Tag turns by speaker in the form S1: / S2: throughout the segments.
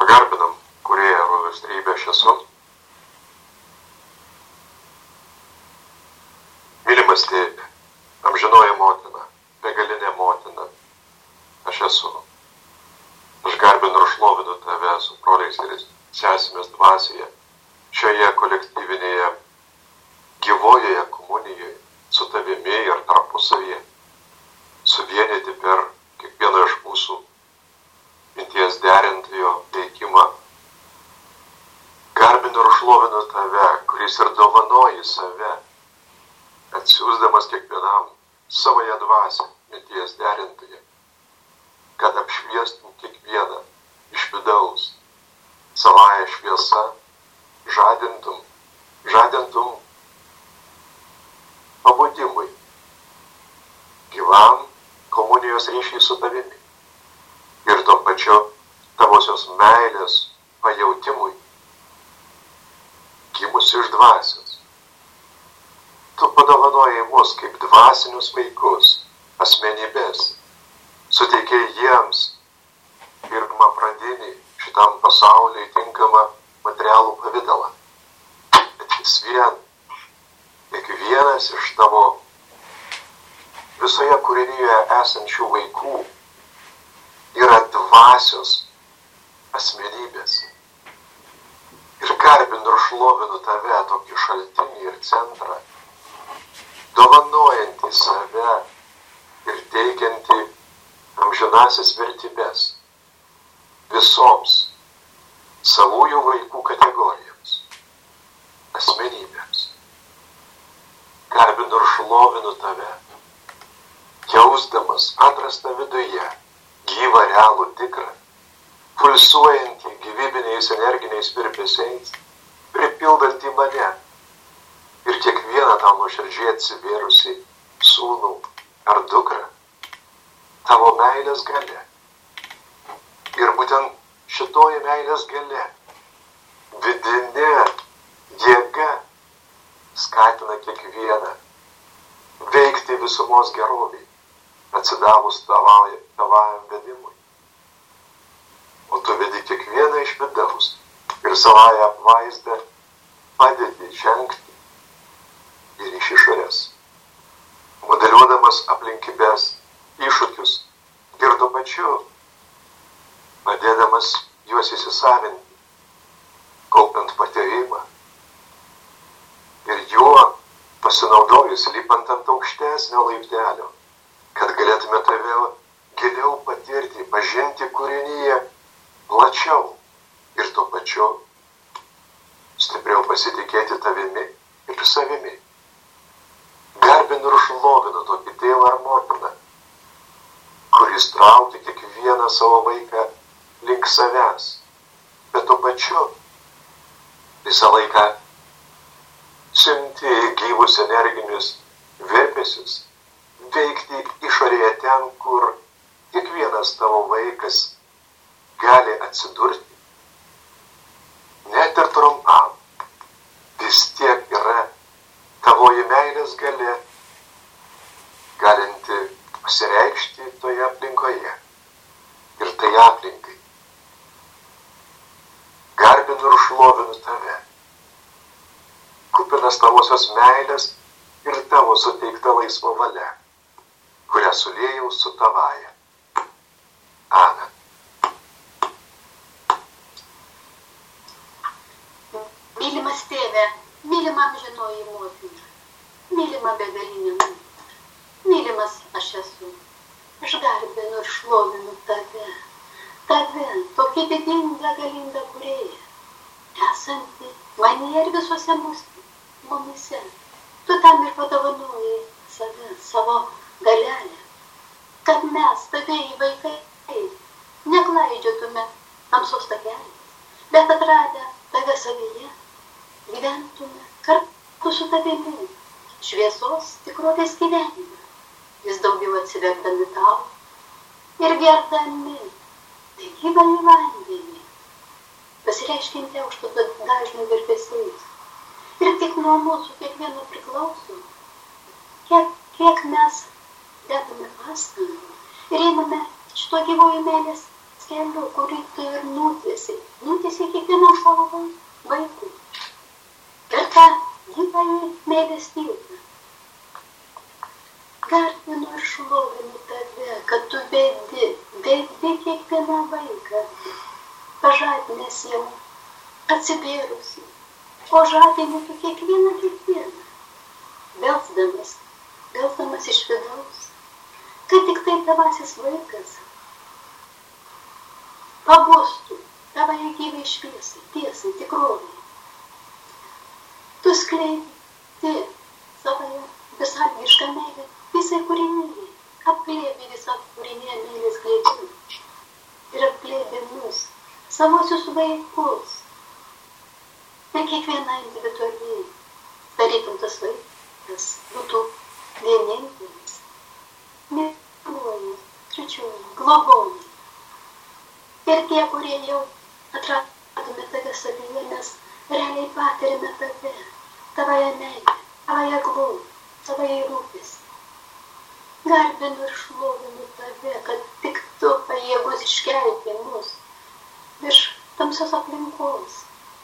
S1: Pagarbinam Kūrėją rodos trejybę aš esu. Mylimas Tėve, amžinoji motina, begalinė motina, aš esu. Aš garbinu ir šlovinu Tave su broliais ir sesėmis dvasioje, šioje kolektyvinėje, gyvojoje komunijoje, su Tavimi ir tarpusavyje, suvienyti per kiekvieno iš mūsų minties derintojo veikimą. Garbinu ir šlovinu Tave, kuris ir dovanoji save, atsiųsdamas kiekvienam savoje dvasią minties derintoje, kad apšviestum kiekvieną iš vidaus savąją šviesą, žadintum pabudimui, gyvam komunijos ryšiai su Tavimi ir tuo pačiu Tavosios meilės pajautimui, gimusi iš dvasios. Tu padovanojai mus kaip dvasinius vaikus, asmenybės, suteikei jiems pirmą pradinį šitam pasauliui tinkamą materialų pavidalą. Bet vis vien, kiekvienas iš Tavo visoje kūrinyje esančių vaikų yra dvasios asmenybės. Ir garbinu ir šlovinu Tave, tokį šaltinį ir centrą, dovanojantį save ir teikiantį amžinasis vertybės visoms savųjų vaikų kategorijoms, asmenybėms. Garbinu ir šlovinu Tave, jausdamas atrastą viduje, gyvą, realų, tikrą, pulsuojantį gyvybiniais energiniais virpesiais, pripildantį mane ir kiekvieną Tau nuoširdžiai atsivėrusi sūnų ar dukrą Tavo meilės galia. Ir būtent šitoji meilės galia, vidinė jėga skatina kiekvieną veikti visumos gerovį, atsidavus Tavam vedimui. O Tu vedi kiekvieną iš vidaus ir savąją apvaizdą padedi žengti ir iš išorės, modeliuodamas aplinkybės, iššūkius ir tuo pačiu padėdamas juos įsisavinti, kaupiant patyrimą ir juo pasinaudojus lipant ant aukštesnio laiptelio, kad galėtume Tave giliau patirti, pažinti kūrinyje plačiau ir tuo pačiu stipriau pasitikėti Tavimi ir savimi. Garbinu ir šlovinu tokį tėvą ar motiną, kuris traukia kiekvieną savo vaiką link savęs, bet tuo pačiu visą laiką siunti gyvus energinius virpesius, veikti išorėje ten, kur kiekvienas Tavo vaikas gali atsidurti. Net ir trumpam vis tiek yra Tavoji meilės galia, galinti pasireikšti toje aplinkoje ir tai aplinkai. Garbinu ir šlovinu Tave, kupinas Tavosios meilės ir Tavo suteikta laisva valia, kurią suliejau su Tavaja. Amen.
S2: Mylimas Tėve, mylima amžinoji motina, mylima begalinė motina, mylimas aš esu. Aš garbinu ir šlovinu Tave, tokį didingą, galingą Kūrėją, esantį manyje ir visuose mumyse. Tu tam ir padovanojai save, savo galelę, kad mes, Tavieji vaikai, neklaidžiotume tamsos takeliais, bet atradę Tave savyje, gyventume kartu su Tavimi, šviesos tikrovės gyvenimą, vis daugiau atsiverdami Tau ir gerdami tai gyvąjį vandenį, pasireiškinti aukšto dažnių virpesiais. Ir tik nuo mūsų kiekvieno priklauso, kiek mes dedame pastangų ir einame šito gyvojo meilės keliu, kurį tu ir nutiesi kiekvienam savo vaikui. Ir tą gyvąjį meilės tiltą. Garbinu ir šlovinu tave, kad tu vedi kiekvieną vaiką, pažadinęs jau, atsivėrusi, o žadini tu kiekvieną, belsdamas iš vidaus, kad tik tai tavasis vaikas pabostų tavąją gyvai šviesai, tiesai, tikrovai. Tu skleidi savąją besąlygišką meilę visai kūrinijai, apglėbi visą kūrinėje meilės glėbimą ir apglėbi mus, savosius vaikus. Ir kiekviena individualiai, tarytum tas vaikas būtų vienintelis, myluoja, globoja. Ir tie, kurie jau atradome tave savyje, mes realiai patirime tave, tavąją meilę, tavąją globą, tavąją rūpestį. Garbinu ir šlovinu tave, kad tik tu pajėgus iškelti mus iš tamsios aplinkos.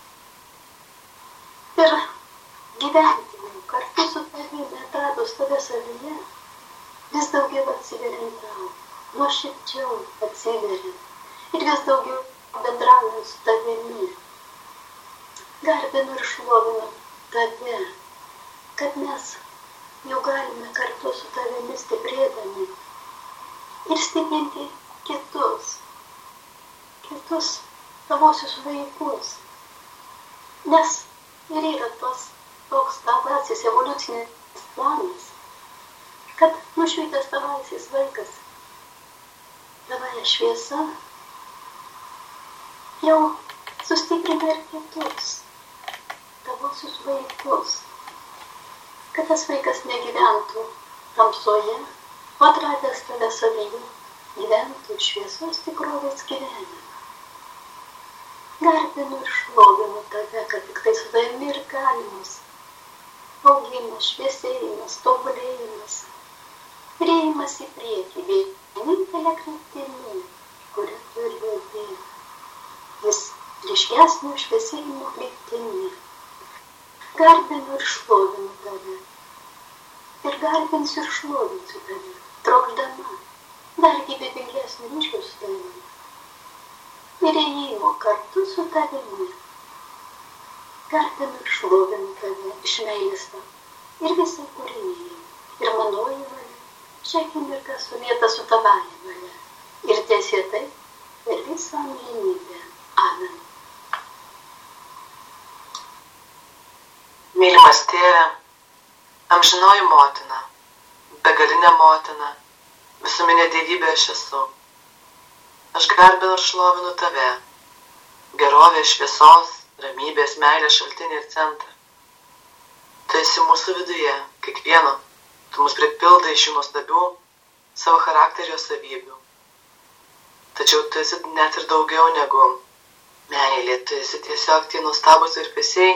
S2: Ir gyventi kartu su tavimi, atradus tave savyje, vis daugiau atsiveriant tau, nuoširdžiau atsiveriant ir vis daugiau bendraujant su tavimi. Garbinu ir šlovinu tave, kad mes jau galime kartu su tavimi stiprėdami ir stiprinti kitus tavosius vaikus. Nes ir yra toks tavasis evoliucinis planas, kad nušvitęs tavasis vaikas, tavaja šviesa, jau sustiprina ir kitus tavosius vaikus, kad tas vaikas negyventų tamsoje, o atradęs tave savyje, gyventų šviesos tikrovės gyvenimą. Garbinu ir šlovinu tave, kad tik tai su tavimi ir galimas augimas, šviesėjimas, tobulėjimas, priėjimas į priekį, vienintelė kryptimi, kurią tu ir vedi, vis ryškesnio šviesėjimo kryptimi. Garbinu ir šlovinu tave. Ir garbinsiu ir šlovinsiu tave, trokšdama dar gyvybingesnio ryšio su tavimi. Ir ėjimo kartu su tavimi. Garbinu ir šlovinu tave iš meilės tau ir visai kūrinijai. Ir manoji valia, šią akimirką sulieta su tavąja valia. Ir tiesie tai per visą amžinybę. Amen.
S3: Mylimas tėve, amžinoji motina, begalinė motina, visuminė dievybė aš esu. Aš garbinu ir šlovinu tave, gerovės, šviesos, ramybės, meilės šaltinį ir centrą. Tu esi mūsų viduje, kiekvieno, tu mus pripildai iš šių nuostabių savo charakterio savybių. Tačiau tu esi net ir daugiau negu meilė, tu esi tiesiog tie nuostabūs virpesiai,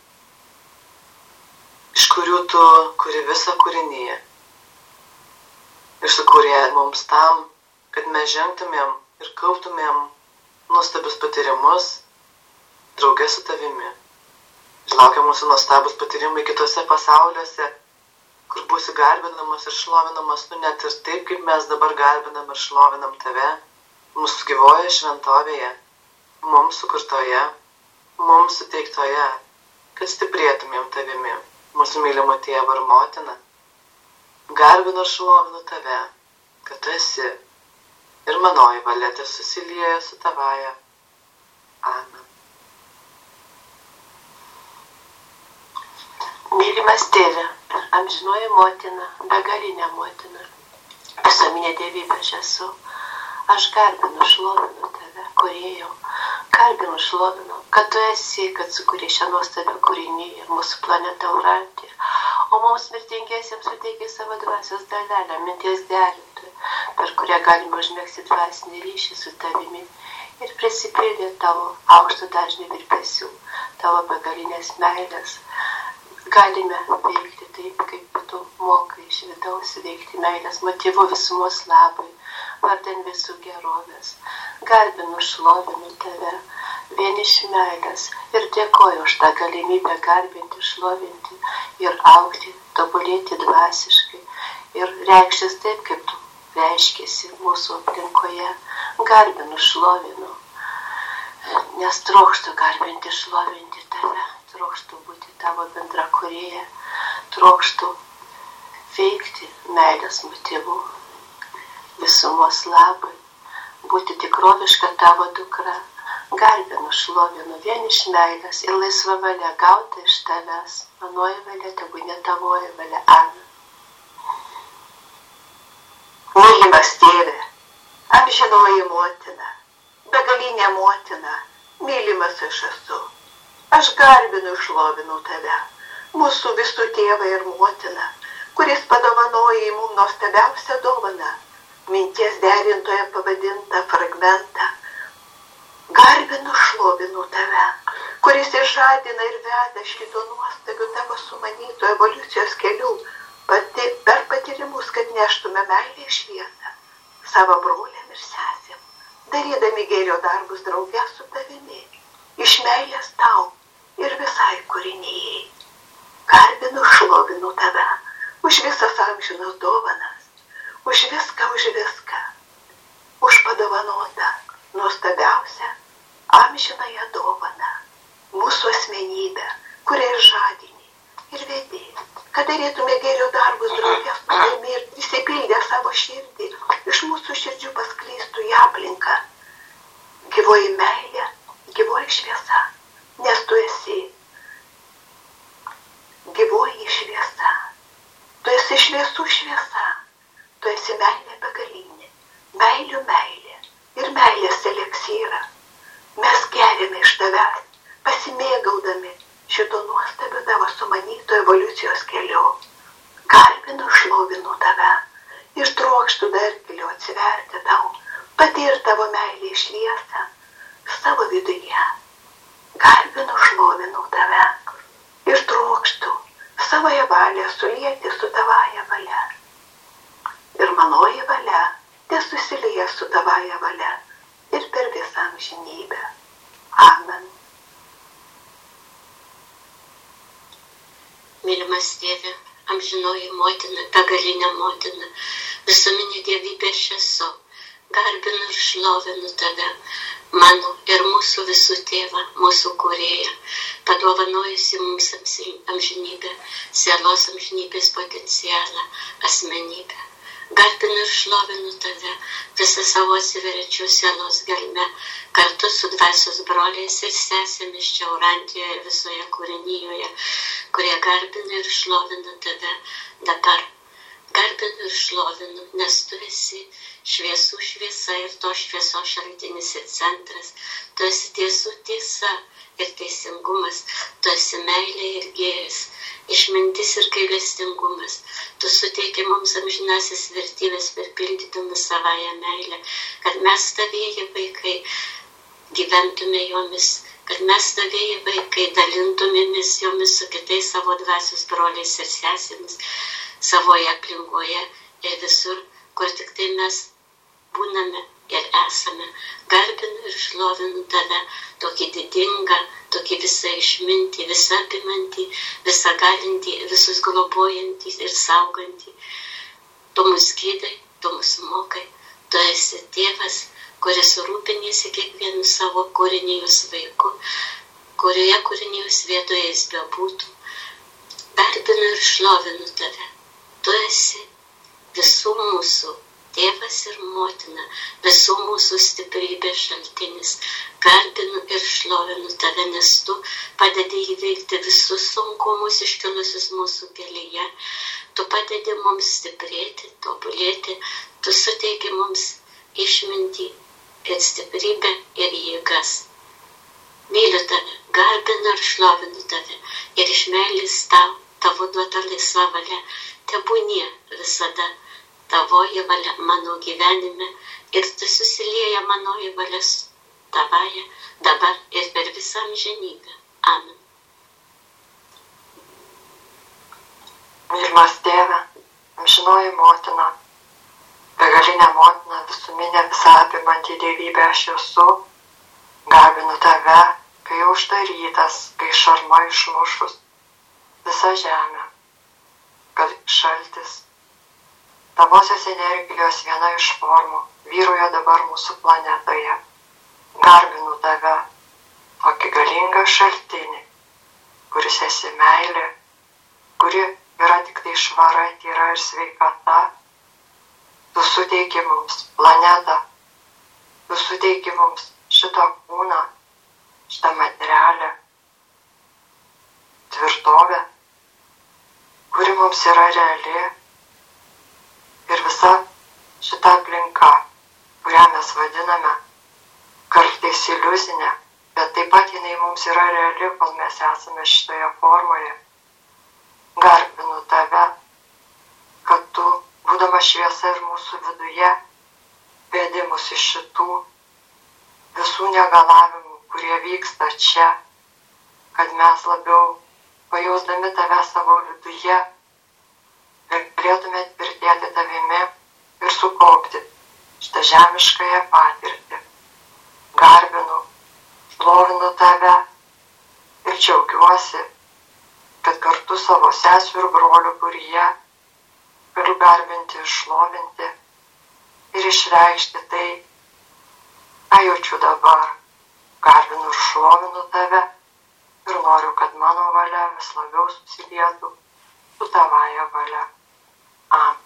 S3: iš kurių tu kuri visą kūrinyje. Ir sukūrė mums tam, kad mes žengtumėm ir kauptumėm nuostabius patyrimus drauge su tavimi. Ir laukia mūsų nuostabus patyrimai kitose pasauliuose, kur būsi garbinamas ir šlovinamas, net ir taip, kaip mes dabar garbinam ir šlovinam tave, mūsų gyvoje šventovėje, mums sukurtoje, mums suteiktoje, kad stiprėtumėm tavimi, mūsų mylimo tėvo ir motina. Garbinu ir šlovinu tave, kad tu esi ir manoji valia te susilieja su tavaja. Amen.
S4: Mylimas tėve, amžinoji motina, begalinė motina, visuomenė dievybė aš esu. Aš garbinu, šlovinu tave, kūrėjau, garbinu, šlovinu, kad tu esi, kad sukūrė šią nuostabią kūrinyje, mūsų planetą Urantį, o mums mirtingiesiems suteikė savo dvasios dalelę, minties derintų, per kurią galime užmegzti dvasinį ryšį su tavimi ir prisipildyti tavo aukšto dažnio virpesių, tavo begalinės meilės. Galime veikti taip, kaip tu mokai iš vidaus veikti meilės motyvų visumos labui, vardan visų gerovės. Garbinu, šlovinu tave, vien iš meilės ir dėkoju už tą galimybę garbinti, šlovinti ir augti, tobulėti dvasiškai ir reikštis taip, kaip tu reiškėsi mūsų aplinkoje. Garbinu, šlovinu, nes trokštu garbinti, šlovinti tave, trokštu būti tavo bendra kūrėja, trokštu veikti meilės motyvu, visumos labai, būti tikroviška tavo dukra. Garbinu, šlovinu vien iš meilės ir laisva valia gauta iš tavęs. Manoji valia, tegu ne tavoji valia. Amen.
S5: Mylimas tėve, amžinoji motina, begalinė motina, mylimas aš esu. Aš garbinu ir šlovinu tave, mūsų visų tėvą ir motiną, kuris padovanoja mums nuostabiausią dovaną, minties derintoje pavadintą fragmentą. Garbinu, šlovinu tave, kuris išžadina ir veda šito nuostabių tavo sumanytų evoliucijos kelių, per patyrimus, kad neštume meilę šviesą savo broliam ir sesėm, darydami gėrio darbus drauge su tavimi, iš meilės tau ir visai kūrinijai. Garbinu, šlovinu tave, už visas amžinas dovanas, už viską, už padovanotą, nuostabiausią, amžinąją dovaną, mūsų asmenybę, kurią žadini ir vedi, kad darytume gėrio darbus drauge su tavimi ir prisipildę savo širdį, iš mūsų širdžių paskleistų į aplinką. Gyvoji meilė, gyvoji šviesa, nes tu esi gyvoji šviesa, tu esi šviesų šviesa, tu esi meilė begalinė, meilių meilė ir meilės eleksyra. Mes geriame iš tavęs, pasimėgaudami šito nuostabiu tavo sumanyto evoliucijos keliu. Garbinu, šlovinu tave ir trokštu dar giliau atsiverti tau, patirti tavo meilę šviesą savo viduje. Garbinu, šlovinu tave ir trokštu savoje valią sulieti su tavaja valia. Ir manoji valia tesusilieja su tavaja valia ir per visą amžinybę. Amen.
S6: Mylimas tėve, amžinoji motina, begalinė motina, visuminė dievybė aš esu, garbinu ir šlovinu tave, mano ir mūsų visų tėvą, mūsų kūrėją, padovanojusi mums amžinybę, sielos amžinybės potencialą, asmenybę. Garbinu ir šlovinu tave, visą savo atsiveriančių sielos gelme, kartu su dvasios broliais ir sesėmis čia Urantijoje ir visoje kūrinijoje, kurie garbina ir šlovina tave dabar. Garbinu ir šlovinu, nes tu esi šviesų šviesa ir to šviesos šaltinis ir centras. Tu esi tiesų tiesa ir teisingumas, tu esi meilė ir gėris, išmintis ir gailestingumas. Tu suteiki mums amžinasis vertybės perpildydamas savąją meilę, kad mes tavieji vaikai gyventume jomis, kad mes tavieji vaikai dalintumėmis jomis su kitais savo dvasios broliais ir sesėmis, savoje aplinkoje ir visur, kur tik tai mes būname ir esame. Garbinu ir šlovinu tave, tokį didingą, tokį visą išmintį, visą apimantį, visą galintį, visus globojantį ir saugantį. Tu mus gydai, tu mus mokai, tu esi tėvas, kuris rūpinėsi kiekvienu savo kūrinijos vaiku, kurioje kūrinijos vietoje jis bebūtų. Garbinu ir šlovinu tave, tu esi visų mūsų tėvas ir motina, visų mūsų stiprybės šaltinis. Garbinu ir šlovinu tave, nes tu padedi įveikti visus sunkumus iškilusius mūsų kelyje. Tu padedi mums stiprėti, tobulėti, tu suteiki mums išmintį ir stiprybę ir jėgas. Myliu tave, garbinu ir šlovinu tave ir iš meilės tau, tavo duota laisva valia, tebūnie visada tavoji valia mano gyvenime ir tu susilieja manoji valia su tavaja dabar ir per visą amžinybę. Amen.
S5: Mylimas tėve, amžinoji motina,
S3: begalinė motina, visuminė, visą apimantį dievybę aš esu, garbinu tave, kai uždarytas, kai šarma išmušus visą žemę, kad šaltis, tavosios energijos viena iš formų, vyruoja dabar mūsų planetoje. Garbinu tave, tokį galingą šaltinį, kuris esi meilė, kuri yra tik tai švara, tyra ir sveikata. Tu suteiki mums planetą, tu suteiki mums šitą kūną, šitą materialę, tvirtovę, kuri mums yra reali, ir visa šita aplinka, kurią mes vadiname kartais iliuzinė, bet taip pat jinai mums yra reali, kol mes esame šitoje formoje. Garbinu tave, kad tu, būdama šviesa ir mūsų viduje, vedi mus iš šitų visų negalavimų, kurie vyksta čia, kad mes labiau pajausdami tave savo viduje, galėtume tvirtėti tavimi ir sukaupti šitą žemiškąją patirtį. Garbinu, šlovinu tave ir džiaugiuosi, kad kartu savo sesių ir brolių būryje galiu garbinti ir šlovinti ir išreikšti tai, ką jaučiu dabar. Garbinu ir šlovinu tave ir noriu, kad mano valia vis labiau susilietų su tavąja valia. Amen.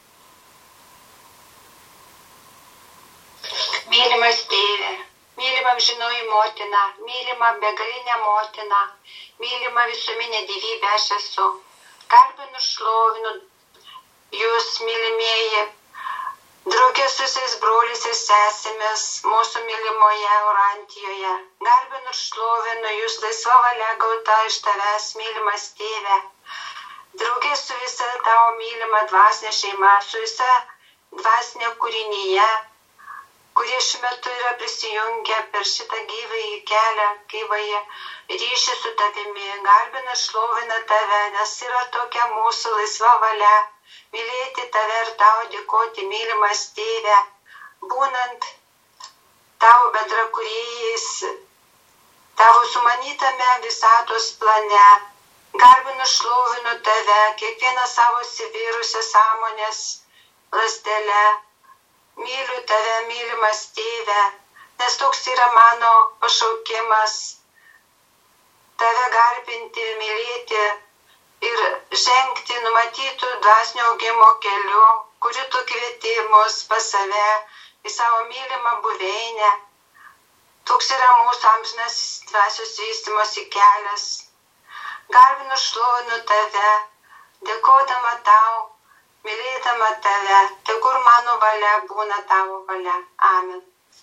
S7: Mylimas tėve, mylima amžinoji motina, mylima begalinė motina, mylima visuminė gyvybė aš esu. Garbinu, šlovinu jūs, mylimieji, drauge su visais broliais ir sesėmis mūsų mylimoje Orantijoje. Garbinu, šlovinu jūs, laisva valia gauta iš tavęs, mylimas tėve. Drauge su visa tavo mylima dvasinė šeima, su visa dvasinė kūrinyje, kurie šiuo metu yra prisijungę per šitą gyvąjį kelią, gyvąjį ryšį su tavimi. Garbina, šlovina tave, nes yra tokia mūsų laisva valia mylėti tave ir tau dėkoti, mylimas tėve, būnant tavo bendrakūrėjais, tavo sumanytame visatos plane. Garbinu, šlovinu tave, kiekvieną savo įsivyrusią sąmonės ląstelę. Myliu tave, mylimas tėve, nes toks yra mano pašaukimas tave garbinti, mylėti ir žengti numatytų dvasinio augimo keliu, kurį tu kvieti mus pas save į savo mylimą buveinę. Toks yra mūsų amžinas dvasios vystymosi kelias. Garbinu, šlovinu tave, dėkodama tau, mylėdama tave, tegur mano valia būna tavo valia. Amen.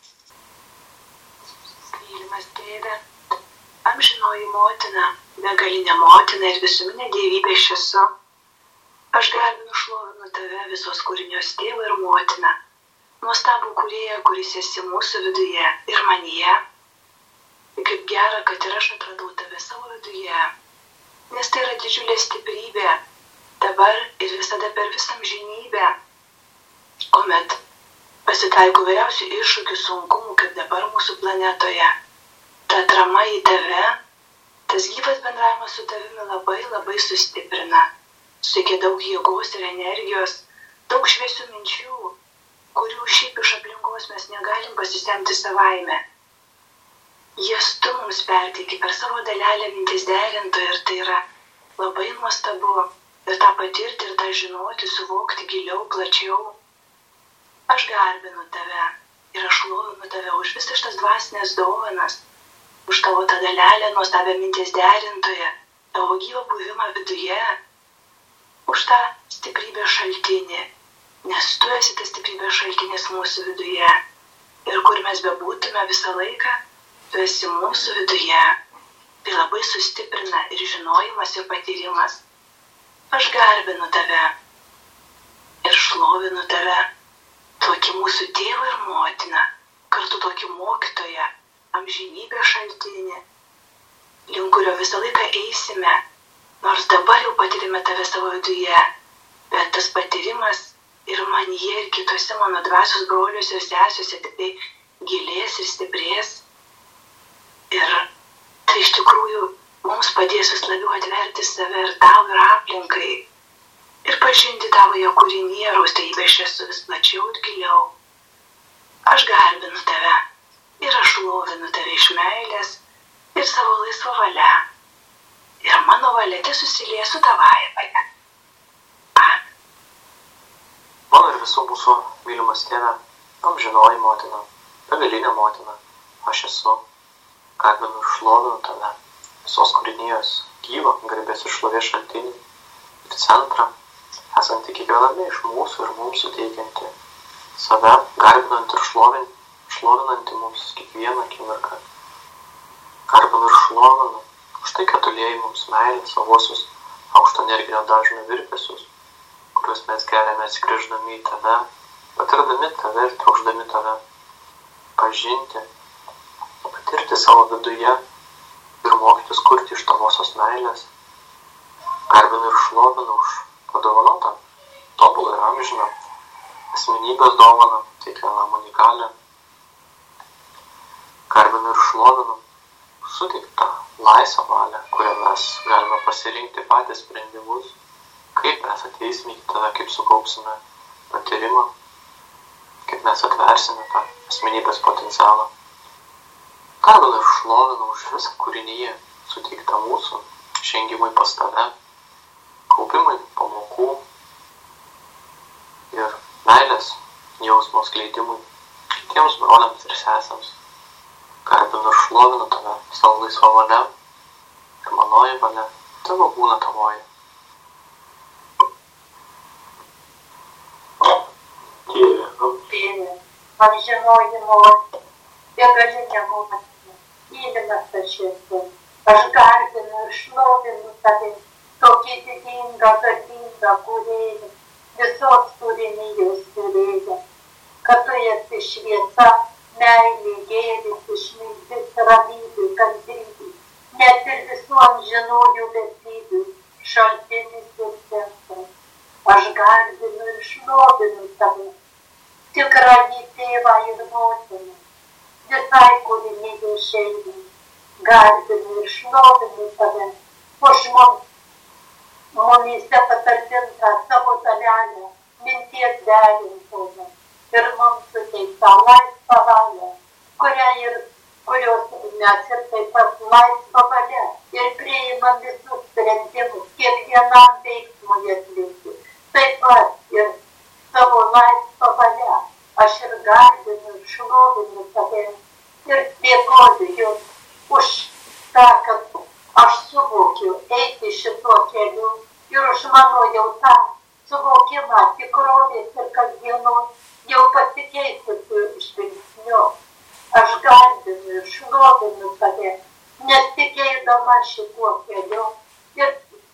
S4: Mylimas tėve, amžinoji motina, begalinė motina ir visuminė dievybė aš esu. Aš garbinu, šlovinu tave, visos kūrinios tėvą ir motiną, nuostabų kūrėją, kuris esi mūsų viduje ir manyje. Kaip gera, kad ir aš atradau tave savo viduje, nes tai yra didžiulė stiprybė dabar ir visada per visą amžinybę, kuomet pasitaiko vairiausių iššūkių, sunkumų, kaip dabar mūsų planetoje. Ta atrama į tave, tas gyvas bendravimas su tavimi labai sustiprina, suteikia daug jėgos ir energijos, daug šviesių minčių, kurių šiaip iš aplinkos mes negalim pasisemti savaime. Jas tu mums perteiki per savo dalelę mintis derintoje ir tai yra labai nuostabu. Ir tą patirti, ir tą žinoti, suvokti giliau, plačiau. Aš garbinu tave ir aš šlovinu tave už visas šitas dvasinės dovanas, už tavo tą dalelę nuostabią minties derintoje, tavo gyvą buvimą viduje, už tą stiprybės šaltinį, nes tu esi tas stiprybės šaltinis mūsų viduje. Ir kur mes bebūtume visą laiką, tu esi mūsų viduje. Tai labai sustiprina ir žinojimas, ir patyrimas. Aš garbinu tave ir šlovinu tave, tokį mūsų tėvą ir motiną, kartu tokį mokytoją, amžinybės šaltinį, link kurio visą laiką eisime, nors dabar jau patyrime tave savo viduje, bet tas patyrimas ir manyje ir kitose mano dvasios broliuose ir sesiuose tik tai gilės ir stiprės. Ir tai iš tikrųjų mums padės vis labiau atverti save ir tau ir aplinkai. Ir pažinti tavoje kūrinyje, raustybę aš esu vis plačiau ir giliau. Aš garbinu tave ir aš šlovinu tave iš meilės ir savo laisvą valią. Ir mano valia susilieja su tavąja valia. Amen.
S8: Mano ir visų mūsų mylimas tėve, amžinoji motina, begalinė motina, aš esu, garbinu ir šlovinu tave, visos kūrinijos gyvą, garbės ir šlovės šaltinį ir centrą, esantį kiekviename iš mūsų ir mums suteikianti save, garbinant ir šlovinantį mums kiekvieną akimirką. Garbinu ir šlovinu už tai, kad tulėjai mums meilę savosius aukšto energinio dažnio virpesius, kuriuos mes geriame atsigręždami į tave, patirdami tave ir trokšdami tave pažinti, patirti savo viduje ir mokytis kurti iš tavosios meilės. Garbinu ir šlovinu už padovanotą, tobulą ir amžiną asmenybės dovaną, kiekvienam unikalią. Garbinu ir šlovinu suteiktą laisvą valią, kurią mes galime pasirinkti patys sprendimus, kaip mes ateisime į tave, kaip sukaupsime patyrimą, kaip mes atversime tą asmenybės potencialą. Garbinu ir šlovinu už visą kūrinyje suteiktą mūsų žengimui pas tave, kaupimui pamokų ir meilės jausmo skleidimui kitiems broliams ir sesėms. Garbinu ir šlovinu tave savo laisvą valią ir manoji valia tavo būna tavoji.
S9: Tėve, amžinoji motina, begalinė motina, mylimas aš esu, aš garbinu ir šlovinu tave, tokį didingą, garbingą kūrėją, visos kūrinijos kūrėją, kad tu esi šviesa, meilė, gėris, išmintis, ramybė, kantrybė, net ir visų amžinųjų vertybių, šaltinis ir centras. Aš garbinu ir šlovinu tave, tikrąjį tėvą ir motiną, visai kūrinijai šeimai. Garbinu ir šlovinu tave, už mumyse patalpintą savo dalelę, minties derintoją. Ir mums suteiktą laisvą valią, kurios mes ir taip pat laisvą valią ir priimam visus sprendimus, kiekvienam veiksmui atlikti. Taip pat ir savo laisvą valią aš ir garbinu ir šlovinu tave ir dėkoju jums už tą, kad aš suvokiu eiti šituo keliu ir už mano jau tą suvokimą tikrovės ir kasdienos jau pasikeitusiu žvilgsniu. Aš garbinu ir šlovinu tave, nes tikėdama šituo keliu ir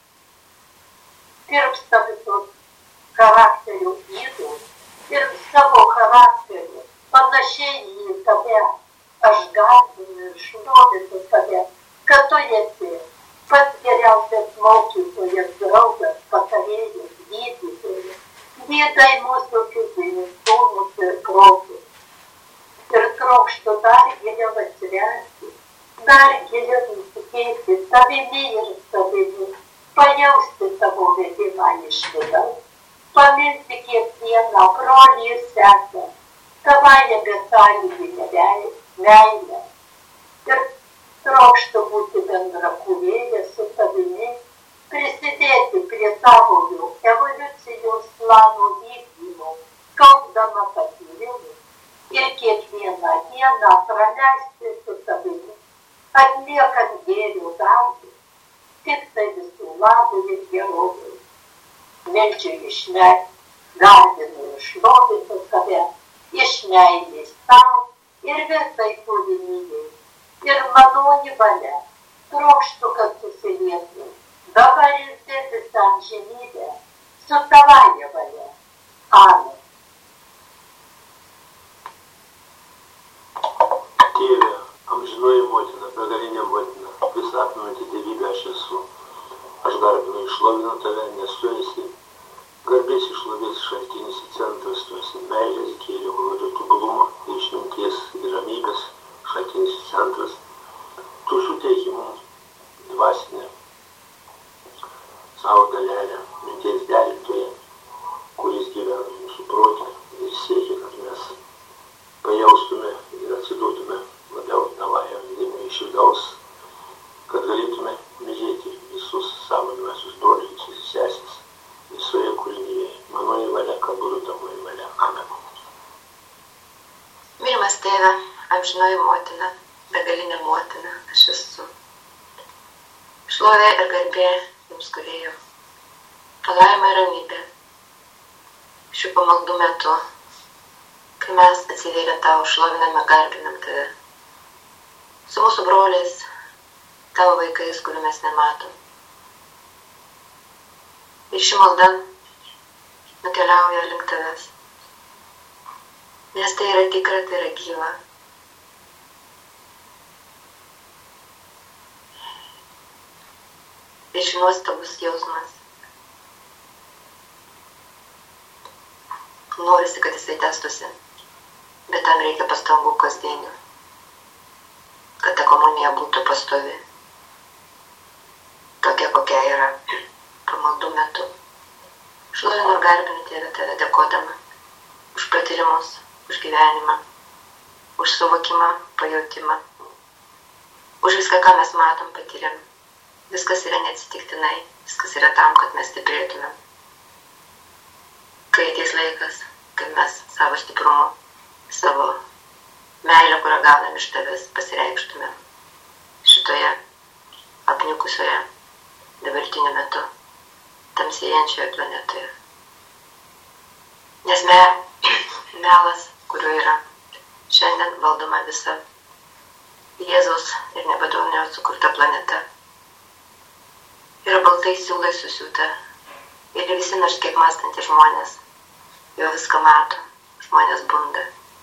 S9: tirpsta visos charakterių ydus ir savo charakterių panašiai į tave. Aš garbinu ir šlovinu tave, kad tu esi pats geriausias mokytojas, draugas, patarėjas, gydytojas. Gydai mūsų fizinius kūnus ir protus. Ir trokštu dar giliau atsiverti, dar giliau įsikėti savimi ir savimi, pajausti savo vedimą iš vidaus, pamilti kiekvieną brolį ir sesę, tavąją besąlyginę meilę. Ir trokštu būti bendra kūrėja su savimi, prisidėti prie tavojo evoliucijos plano vykdymo, kaupdama patyrimų ir kiekvieną dieną praleisti su savimi, atliekant gėrio darbus, tik tai visų labui ir gerovai. Meldžiu iš meilės, garbinu ir šlovinu tave, iš meilės tau ir visai kūrinijai. Ir manoji valia, trokštu, kad susilietų dabar ir visą amžinybę su tavąja valia. Amen.
S10: Tėve, amžinoji motina, begalinė motina, visą apimanti dievybę aš esu. Aš garbinu ir šlovinu tave, nes tu esi garbės ir šlovės šaltinis į centrą. centras. Tu suteiki mums dvasinę savo dalelę, minties derintoje, kuris gyvena mūsų protė ir siekia, kad mes pajaustume ir atsiduotume labiau tavajam vidiniui iš vidaus, kad galėtume mylėti visus savo dvasios brolius ir seses visoje kūrinyje. Manoji valia, kad būtų tavoji valia. Amen.
S4: Mylimas Tėve, amžinoji motina, begalinė motina, aš esu. Šlovė ir garbė jums kūrėjau. Palaima ir ramybė. Šių pamaldų metu, kai mes atsivėrę tau, šloviname, garbinam tave. Su mūsų broliais, tavo vaikais, kurių mes nematom. Ir ši malda nukeliauja link tavęs. Nes tai yra tikra, tai yra gyva. Ir ši nuostabus jausmas. Norisi, kad jisai tęstųsi, bet tam reikia pastangų kasdienių, kad ta komunija būtų pastovi, tokia kokia yra pamaldų metu. Šlovinu ir garbinu Tėve tave dėkodama už patyrimus, už gyvenimą, už suvokimą, pajautimą, už viską, ką mes matom, patyrėm. Viskas yra neatsitiktinai, viskas yra tam, kad mes stiprėtumėm. Kai ateis laikas, kai mes savo stiprumu, savo meilę, kurią gaunam iš tavęs, pasireikštumėm šitoje apniukusioje dabartiniu metu, tamsėjančioje planetoje. Nes melas, kuriuo yra šiandien valdoma visa Jėzaus ir nebadonio sukurta planeta, yra baltai siūlai susiūta ir visi nors kiek mąstantys žmonės jau viską mato, žmonės bunda.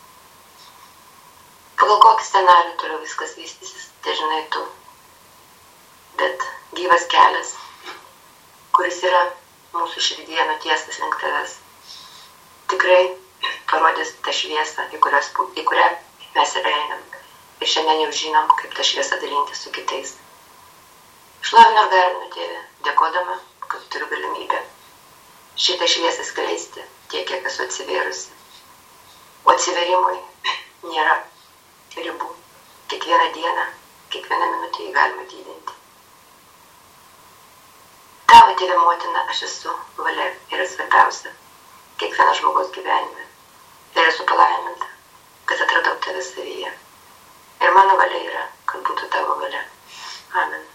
S4: Pagal kokį scenarijų toliau viskas vystysis, tai žinai tu. Bet gyvas kelias, kuris yra mūsų širdyje nutiestas link tavęs, tikrai parodys tą šviesą, į kurią mes ir einam. Ir šiandien jau žinom, kaip tą šviesą dalinti su kitais. Šlovinu ir garbinu Tėve, dėkodama, kad turiu galimybę šitą šviesą skleisti tiek, kiek esu atsivėrusi. O atsiverimui nėra ribų. Kiekvieną dieną, kiekvieną minutę jį galima didinti. Tavo Tėve motina aš esu, valia yra svarbiausia kiekvieno žmogaus gyvenime. Ir esu palaiminta, kad atradau tave savyje. Ir mano valia yra, kad būtų tavo valia. Amen.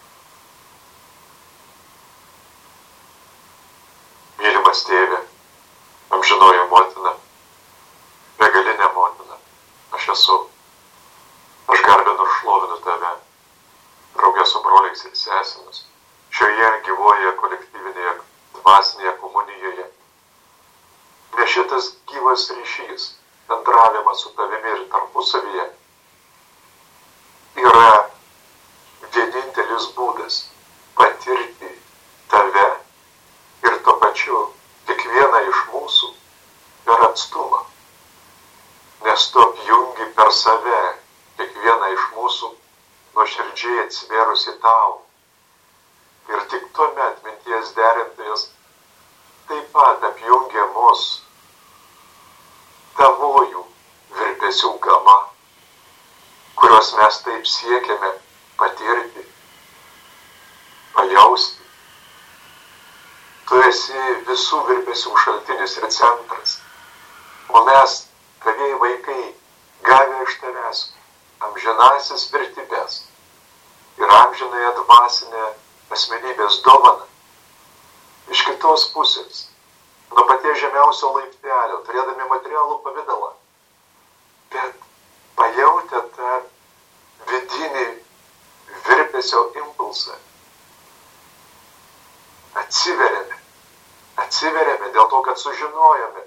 S1: Mylimas Tėve, amžinoji motina, begalinė motina, aš esu. Aš garbinu ir šlovinu tave, drauge su broliais ir sesėmis, šioje gyvoje kolektyvinėje dvasinėje komunijoje. Nes šitas gyvas ryšys, bendravimas su tavimi ir tarpusavyje yra vienintelis būdas patirti tave ir tuo pačiu kiekvieną iš mūsų per atstumą. Nes tu jungi per save kiekvieną iš mūsų nuoširdžiai atsivėrusi tau. Ir tik tuomet minties derintojas taip pat apjungia mus tavojų virpesių gama, kuriuos mes taip siekiame patirti, pajausti. Tu esi visų virpesių šaltinis ir centras, o mes, tavieji vaikai, gavę iš tavęs amžinasis vertybės ir amžinąją dvasinę asmenybės dovaną. Iš kitos pusės, nuo paties žemiausio laiptelio, turėdami materialų pavidalą, bet pajautę tą vidinį virpesio impulsą, atsiveriame dėl to, kad sužinojame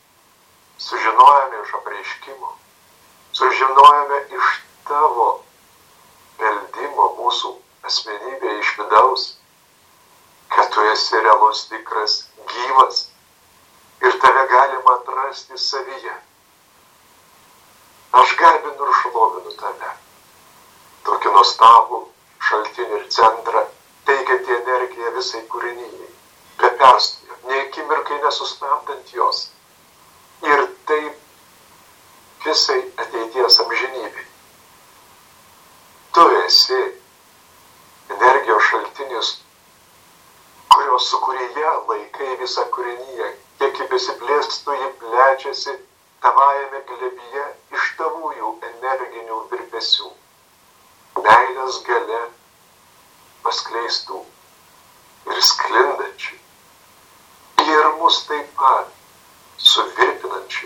S1: iš apreiškimo, sužinojame iš tavo meldimo mūsų asmenybė iš vidaus, kad tu esi realus, tikras, gyvas ir tave galima atrasti savyje. Aš garbinu ir šlovinu tave, nuostabų šaltinį ir centrą, teikiantį energiją visai kūrinijai, be perstojo, nei akimirkai nesustabdant jos. Ir taip visai ateities amžinybei. Tu esi energijos šaltinis, kurios sukūrėje laikai visą kūrinyje, kiek besiplėstų, ji plečiasi tavajame glėbyje iš tavųjų energinių virpesių, meilės galia paskleistų ir sklindančių, ir mus taip pat suvirpinančių,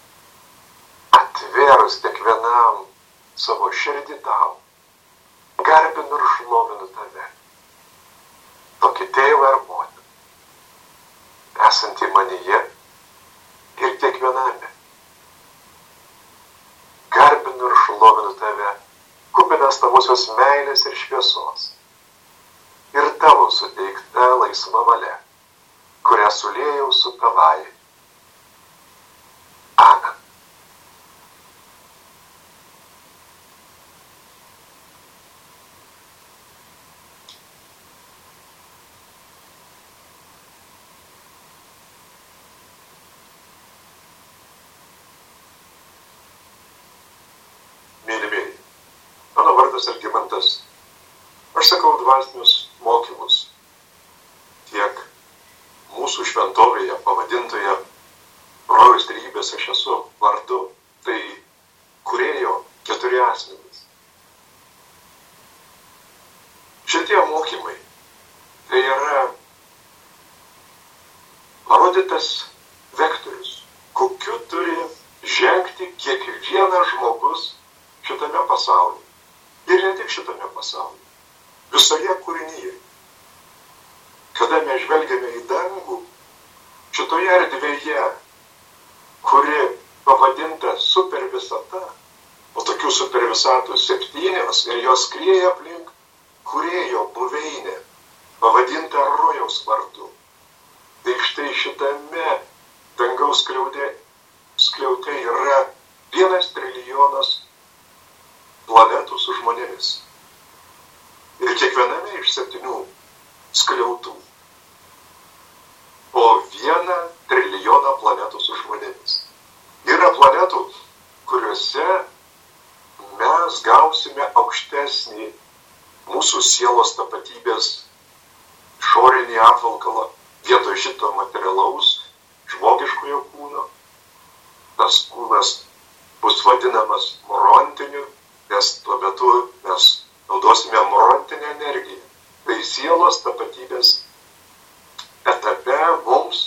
S1: atvėrus kiekvienam savo širdį tau, garbinu ir šlovinu tave, tokį tėvą ir motiną, esantį manyje ir kiekviename. Garbinu ir šlovinu tave, kupinas tavosios meilės ir šviesos, ir tavo suteikta laisva valia, kurią suliejau su tavai. Amen. Mylimieji, mano vardas Algimantas. Aš sakau dvasinius mokymus tiek mūsų šventovėje pavadintoje Rojaus Trejybės aš esu vardu, tai kūrėjo 4 asmenys. Šitie mokymai tai yra parodytas vektorius, kokiu turi žengti kiekvienas žmogus šitame pasaulyje. Ir ne tik šitame pasaulyje, visoje kūrinyje. Kada mes žvelgiame į dangų, šitoje erdvėje, kuri pavadinta supervisata, o tokių supervisatų 7 ir jos skrieja aplink kūrėjo buveinę, pavadinta Rojaus vardu. Tai štai šitame dangaus skliaute yra 1 trilijonas planetų su žmonėmis. Ir kiekviename iš 7 skliautų po 1 trilijoną planetų su žmonėmis. Yra planetų, kuriuose mes gausime aukštesnį mūsų sielos tapatybės išorinį apvalkalą vietoj šito materialaus žmogiškojo kūno. Tas kūnas bus vadinamas morontiniu, nes tuo metu mes naudosime morontinę energiją. Tai sielos tapatybės etape mums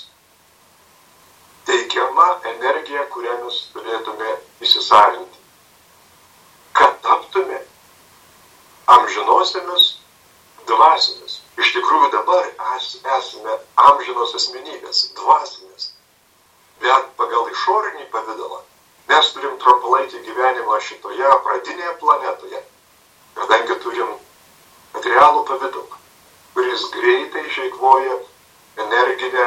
S1: teikiama energija, kurią mes turėtume įsisavinti. Kad taptume amžinosiamis dvasinės. Iš tikrųjų dabar esame amžinos asmenybės, dvasinės. Bet pagal išorinį pavidalą mes turim trumpalaikį gyvenimą šitoje pradinėje planetoje, kadangi turim materialų pavidalą, kuris greitai išeikvoja energinę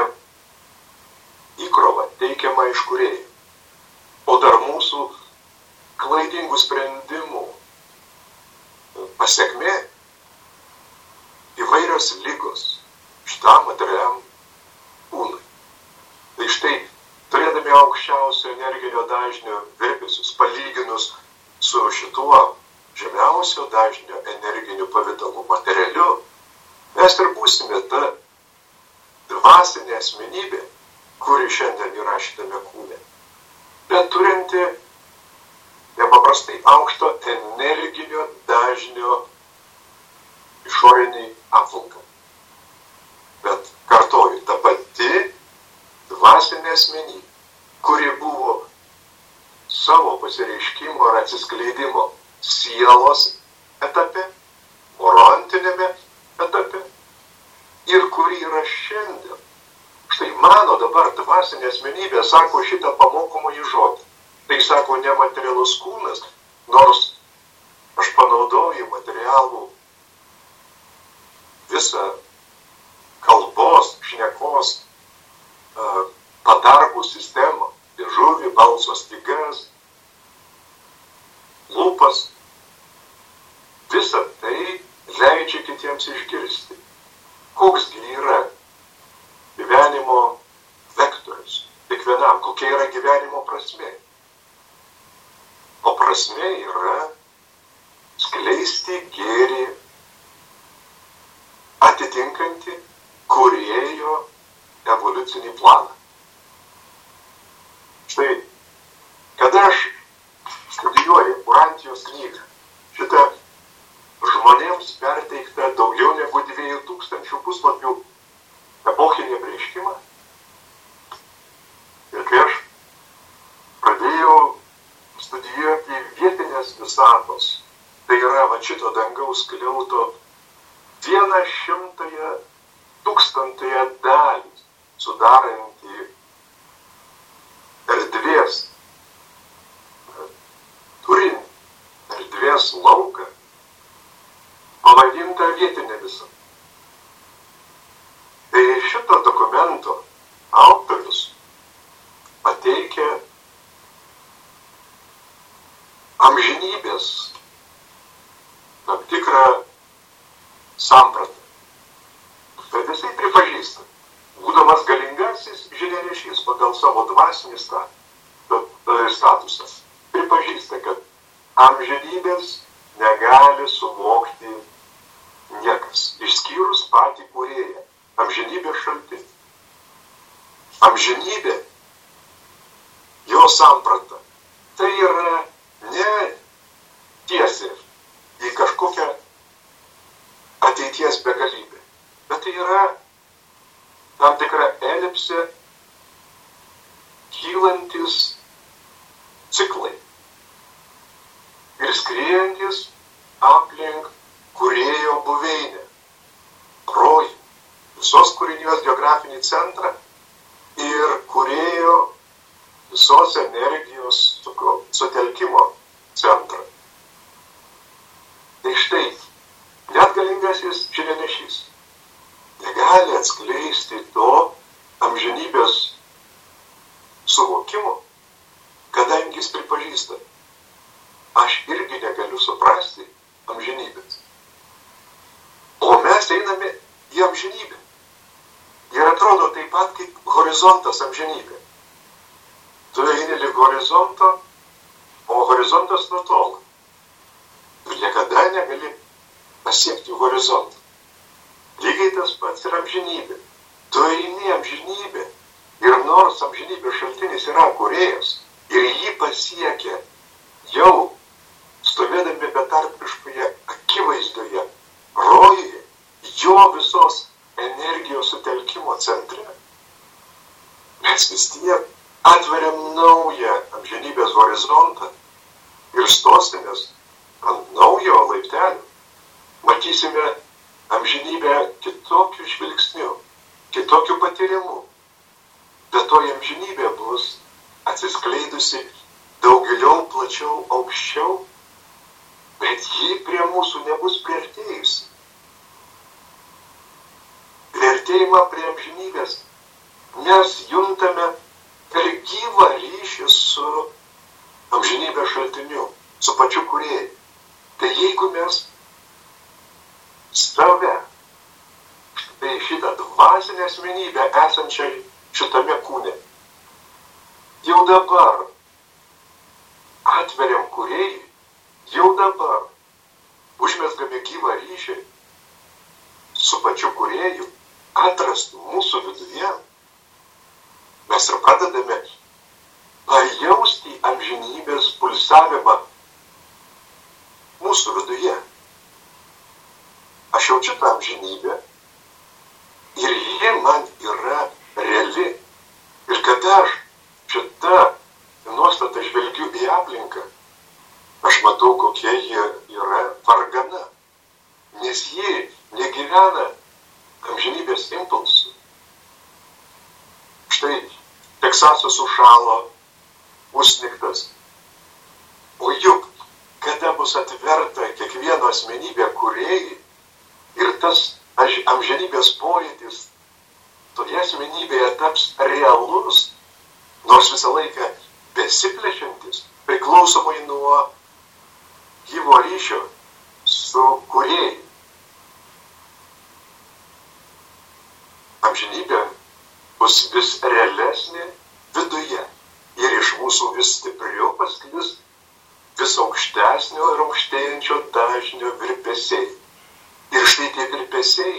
S1: įkrovą teikiamą iš kūrėjų. O dar mūsų klaidingų sprendimų pasekmė įvairios ligos šitam materialiam kūnui. Tai štai, turėdami aukščiausio energinio dažnio virpesius, palyginus su šituo žemiausio dažnio energiniu pavidalu materialiu, mes ir būsime ta dvasinė asmenybė, kuri šiandien yra šitame kūne, bet turinti nepaprastai aukšto energinio dažnio išorinį apvalkalą. Bet kartoju, ta pati dvasinė asmenybė, kuri buvo savo pasireiškimo ir atsiskleidimo sielos etape, morontinėme etape ir kuri yra šiandien. Štai mano dabar dvasinė asmenybė sako šitą pamokomąjį žodį. Tai sako nematerialus kūnas, nors aš panaudoju materialų visą kalbos, šnekos, padargų sistemą, liežuvį, balso stygas, lūpas, visą klausytojams išgirsti, koksgi yra gyvenimo vektorius kiekvienam, kokia yra gyvenimo prasmė. O prasmė yra skleisti gėrį atitinkantį kūrėjo evoliucinį planą. Štai, kada aš studijuoju Urantijos knygą, šitą žmonėms perteiktą daugiau negu 2000 puslapių epochinį apreiškimą, ir kai aš pradėjau studijuoti vietinės visatos, tai yra va šito dangaus skliauto 1/100,000 dalį sudarantį erdvės turinį, erdvės lauką, pavadintą vietinė visata. Tai šito dokumento autorius pateikia amžinybės tam tikrą sampratą. Bet jisai pripažįsta, būdamas galingasis žinianešys pagal savo dvasinį statusą, pripažįsta, kad amžinybės negali suvokti niekas, išskyrus patį kūrėją, amžinybės šaltinį. Amžinybė, jo samprata, tai yra ne tiesė į kažkokią ateities begalybę, bet tai yra tam tikra elipsė, kylantis ciklai ir skriejantis aplink kūrėjo buveinę, rojų, visos kūrinijos geografinį centrą ir kūrėjo visos energijos sutelkimo centrą. Tai štai, net galingasis žinianešys negali atskleisti to amžinybės suvokimo, kadangi jis pripažįsta, aš irgi negaliu suprasti amžinybės. O mes einame į amžinybę. Ir atrodo taip pat kaip horizontas amžinybė. Tu eini link horizonto, o horizontas nutolo. Tu niekada negali pasiekti horizontą. Lygiai tas pats ir amžinybė. Tu eini amžinybę ir nors amžinybės šaltinis yra kūrėjas ir jį pasiekia jau stovėdami betarpiškoje akivaizdoje, rojuje, jo visos energijos sutelkimo centre, mes vis tiek atveriam naują amžinybės horizontą ir stosimės ant naujo laiptelio. Matysime amžinybę kitokiu žvilgsniu, kitokiu patyrimu. Bet toji amžinybė bus atsiskleidusi daug giliau, plačiau, aukščiau, bet ji prie mūsų nebus priartėjusi. Priartėjimą prie amžinybės mes juntame per gyvą ryšį su amžinybės šaltiniu, su pačiu kūrėju. Tai jeigu mes save, tai šitą dvasinę asmenybę esančią šitame kūne, jau dabar atveriam kūrėjui, jau dabar užmezgame gyvą ryšį su pačiu kūrėju, atrastų mūsų viduje, mes ir pradedame pajausti amžinybės pulsavimą mūsų viduje. Aš jaučiu tą amžinybę ir ji man yra reali. Ir kada aš šitą nuostatą žvelgiu į aplinką, aš matau, kokia ji yra vargana, nes ji negyvena amžinybės impulsų. Štai Teksasas užšalo, užsnigtas. O juk, kada bus atverta kiekvieno asmenybė kūrėjai ir tas amžinybės pojūtis toje asmenybėje taps realus, nors visą laiką besiplečiantis, priklausomai nuo gyvo ryšio su kūrėjai. amžinybė bus vis realesnė viduje ir iš mūsų vis stipriau pasklis vis aukštesnio ir aukštėjančio dažnio virpesiai. Ir štai tie virpesiai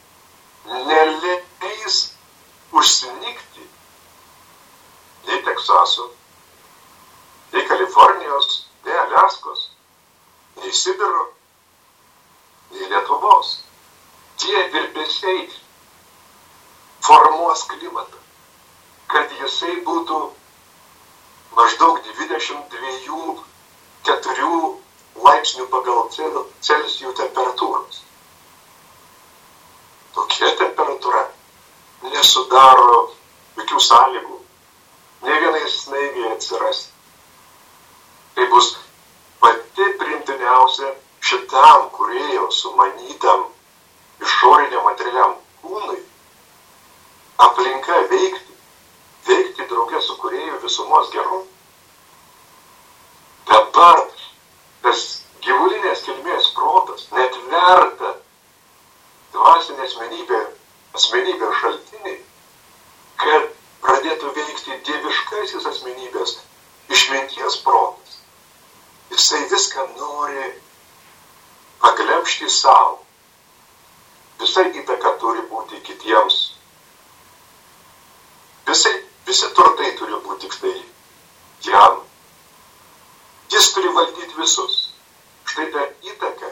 S1: neleis užsnigti nei Teksaso, nei Kalifornijos, nei Aliaskos, nei Sibiro, nei Lietuvos. Tie virpesiai formuos klimatą, kad jisai būtų maždaug 22-4 laipsnių pagal Celsijų temperatūros. Tokia temperatūra nesudaro jokių sąlygų ne vienai snaigiai atsirasti. Tai bus pati priimtiniausia šitam kūrėjo sumanytam išoriniam materialiam kūnui aplinka veikti drauge su kūrėjo visumos geru. Dabar tas gyvulinės kilmės protas net verta dvasinė asmenybė šaltiniai, kad pradėtų veikti dieviškasis asmenybės išminties protas. Jisai viską nori paglemžti savo. Visa įtaka turi būti kitiems. Visi turtai turi būti tik tai jam. Jis turi valdyti visus. Štai ta įtaka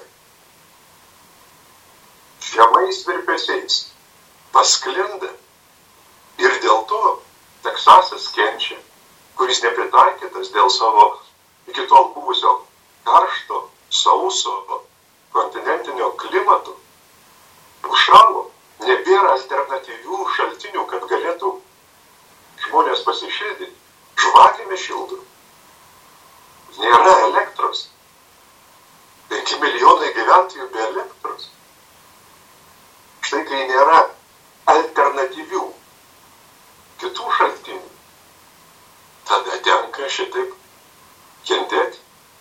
S1: žemais virpesiais pasklinda ir dėl to Teksasas kenčia, kuris nepritaikytas dėl savo iki tol buvusio karšto, sauso, kontinentinio klimato. Užšalo, nebėra alternatyvių šaltinių, kad galėtų žmonės pasišildyti. Žvakėme šildo. Nėra elektros. 5 milijonai gyventojų be elektros. Štai kai nėra alternatyvių kitų šaltinių, tada tenka šitaip kentėti.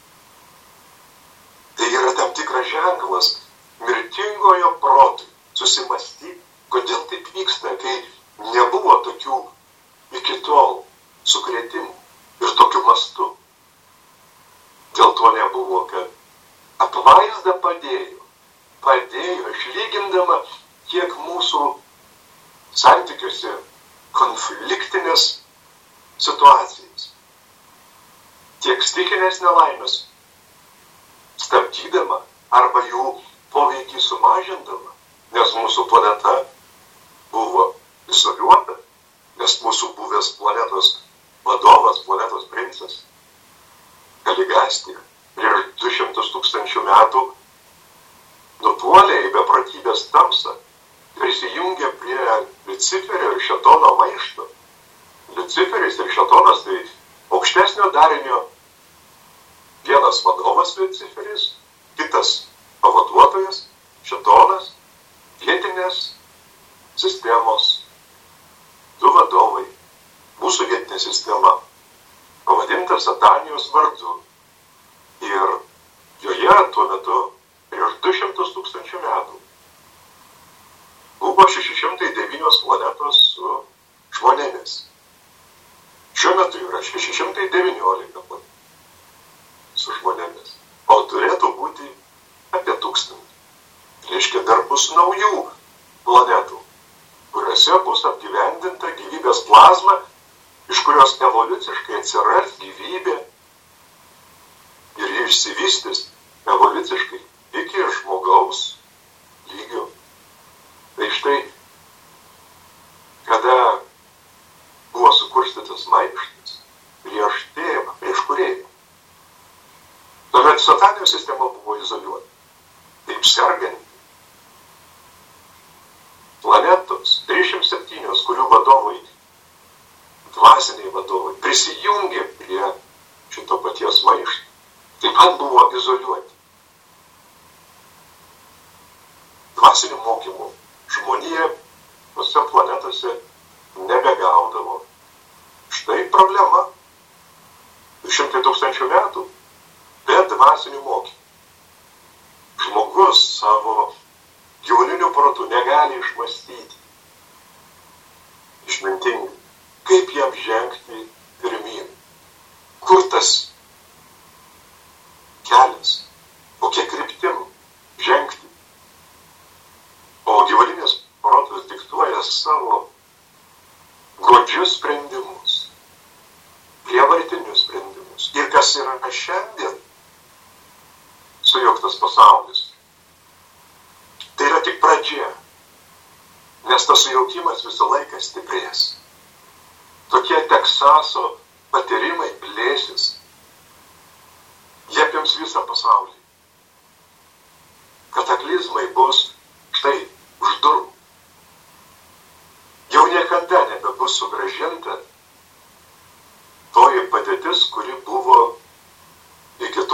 S1: Tai yra tam tikras ženklas mirtingojo protui susimastyti, kodėl taip vyksta, kai nebuvo tokių iki tol sukrėtimų ir tokiu mastu. Dėl to nebuvo, kad apvaizda padėjo išlygindama tiek mūsų santykiuose konfliktinės situacijas, tiek stichinės nelaimės stabdydama arba jų poveikį sumažindama, nes mūsų planeta buvo izoliuota, nes mūsų buvęs planetos vadovas, planetos princas Kaligastija prieš 200 000 metų nupuolė į beprotybės tamsą, prisijungė prie Liuciferio ir Šėtono maišto. Liuciferis ir Šėtonas tai aukštesnio darinio vienas vadovas Liuciferis, kitas pavaduotojas Šėtonas, vietinės sistemos, 2 vadovai, mūsų vietinė sistema, pavadinta Satanijos vardu. Ir joje tuo metu prieš 200 000 metų buvo 609 planetos su žmonėmis. Šiuo metu yra 619 planetų su žmonėmis, o turėtų būti apie 1000. Reiškia, dar bus naujų planetų, kuriuose bus apgyvendinta gyvybės plazma, iš kurios evoliuciškai atsiras gyvybė ir jie išsivystys evoliuciškai iki žmogaus lygio. Tai štai, kada buvo sukurstytas maištas prieš tėvą, prieš kūrėją, tuomet Satanijos sistema buvo izoliuota. Taip serganti planetos 307, kurių vadovai, dvasiniai vadovai, prisijungė prie šito paties maišto. Taip pat buvo izoliuoti. Dvasinių mokymų žmonija tose planetose nebegaudavo. Štai problema. 200 000 metų be dvasinių mokymų. Žmogus savo gyvuliniu protu negali išmąstyti, išmintingai, kaip jam žengti pirmyn. Kur tas kelias, kokia kryptim žengti. O gyvulinis protas diktuoja savo godžius sprendimus, prievartinius sprendimus. Ir kas yra šiandien sujauktas pasaulis, tai yra tik pradžia, nes tas sujaukimas visą laiką stiprės. Tokie Teksaso patyrimai plėsis, jie apims visą pasaulį. Kataklizmai bus štai už durų. Jau niekada nebebus sugrąžinta toji padėtis, kuri buvo iki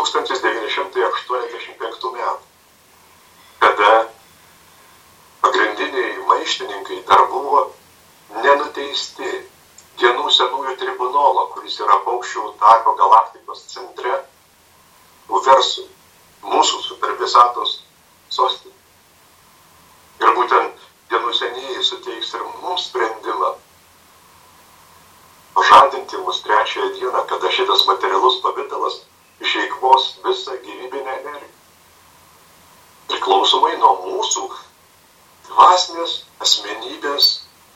S1: 1985 metų, kada pagrindiniai maištininkai dar buvo nenuteisti dienų senųjų tribunolo, kuris yra Paukščių tako galaktikos centre, Uversui, mūsų supervisatos sostinė. Ir būtent dienų senieji suteiks ir mums sprendimą pažadinti mus trečiąją dieną, kada šitas materialus pavidalas išeikvos visą gyvybinę energiją. Priklausomai nuo mūsų dvasinės asmenybės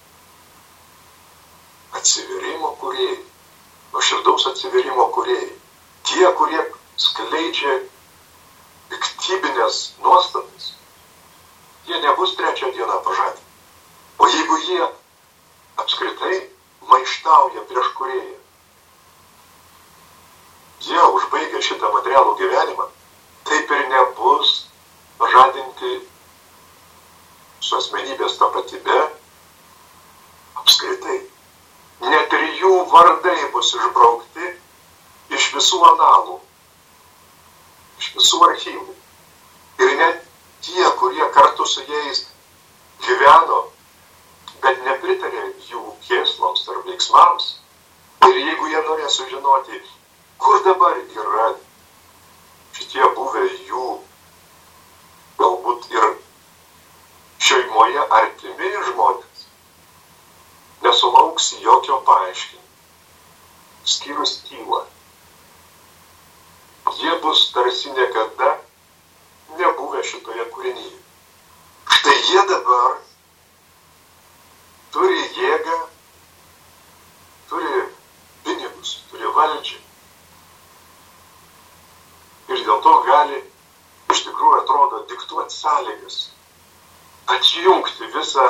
S1: atsiverimo kūrėjai, nuoširdaus atsiverimo kūrėjai. Tie, kurie skleidžia piktybinės nuostatas, jie nebus trečią dieną pažadinti. O jeigu jie apskritai maištauja prieš kūrėją, jie užbaigia šitą materialų gyvenimą, taip ir nebus pažadinti su asmenybės tapatybe apskritai. Net ir jų vardai bus išbraukti iš visų analų, iš visų archyvų. Ir net tie, kurie kartu su jais gyveno, bet nepritarė jų kėsloms ar veiksmams, ir jeigu jie norės sužinoti, kur dabar yra šitie buvę jų, galbūt ir šeimoje artimi žmonės, nesulauks jokio paaiškinimo, skyrus tylą. Jie bus tarsi niekada nebuvę šitoje kūrinyje. Štai jie dabar turi jėgą, turi pinigus, turi valdžią. Ir dėl to gali, iš tikrųjų atrodo, diktuoti sąlygas, atjungti visą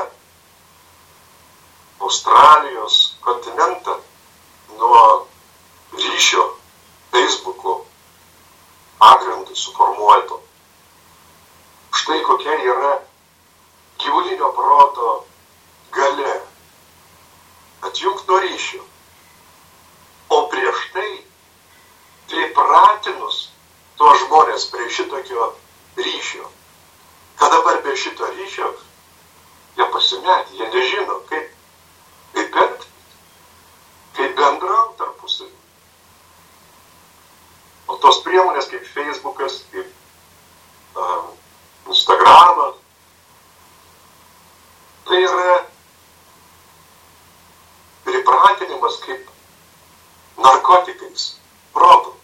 S1: Australijos kontinentą nuo ryšio Facebook'o pagrindų suformuoto. Štai kokia yra gyvulinio proto galia atjungti nuo ryšio. O prieš tai pripratinus tuos žmonės prie šitokio ryšio, kad dabar be šito ryšio jie pasimetė, jie nežino, kaip elgtis, kaip bendrauti tarpusavy. O tos priemonės kaip Facebookas, kaip Instagramas, tai yra pripratinimas kaip narkotikais, protų.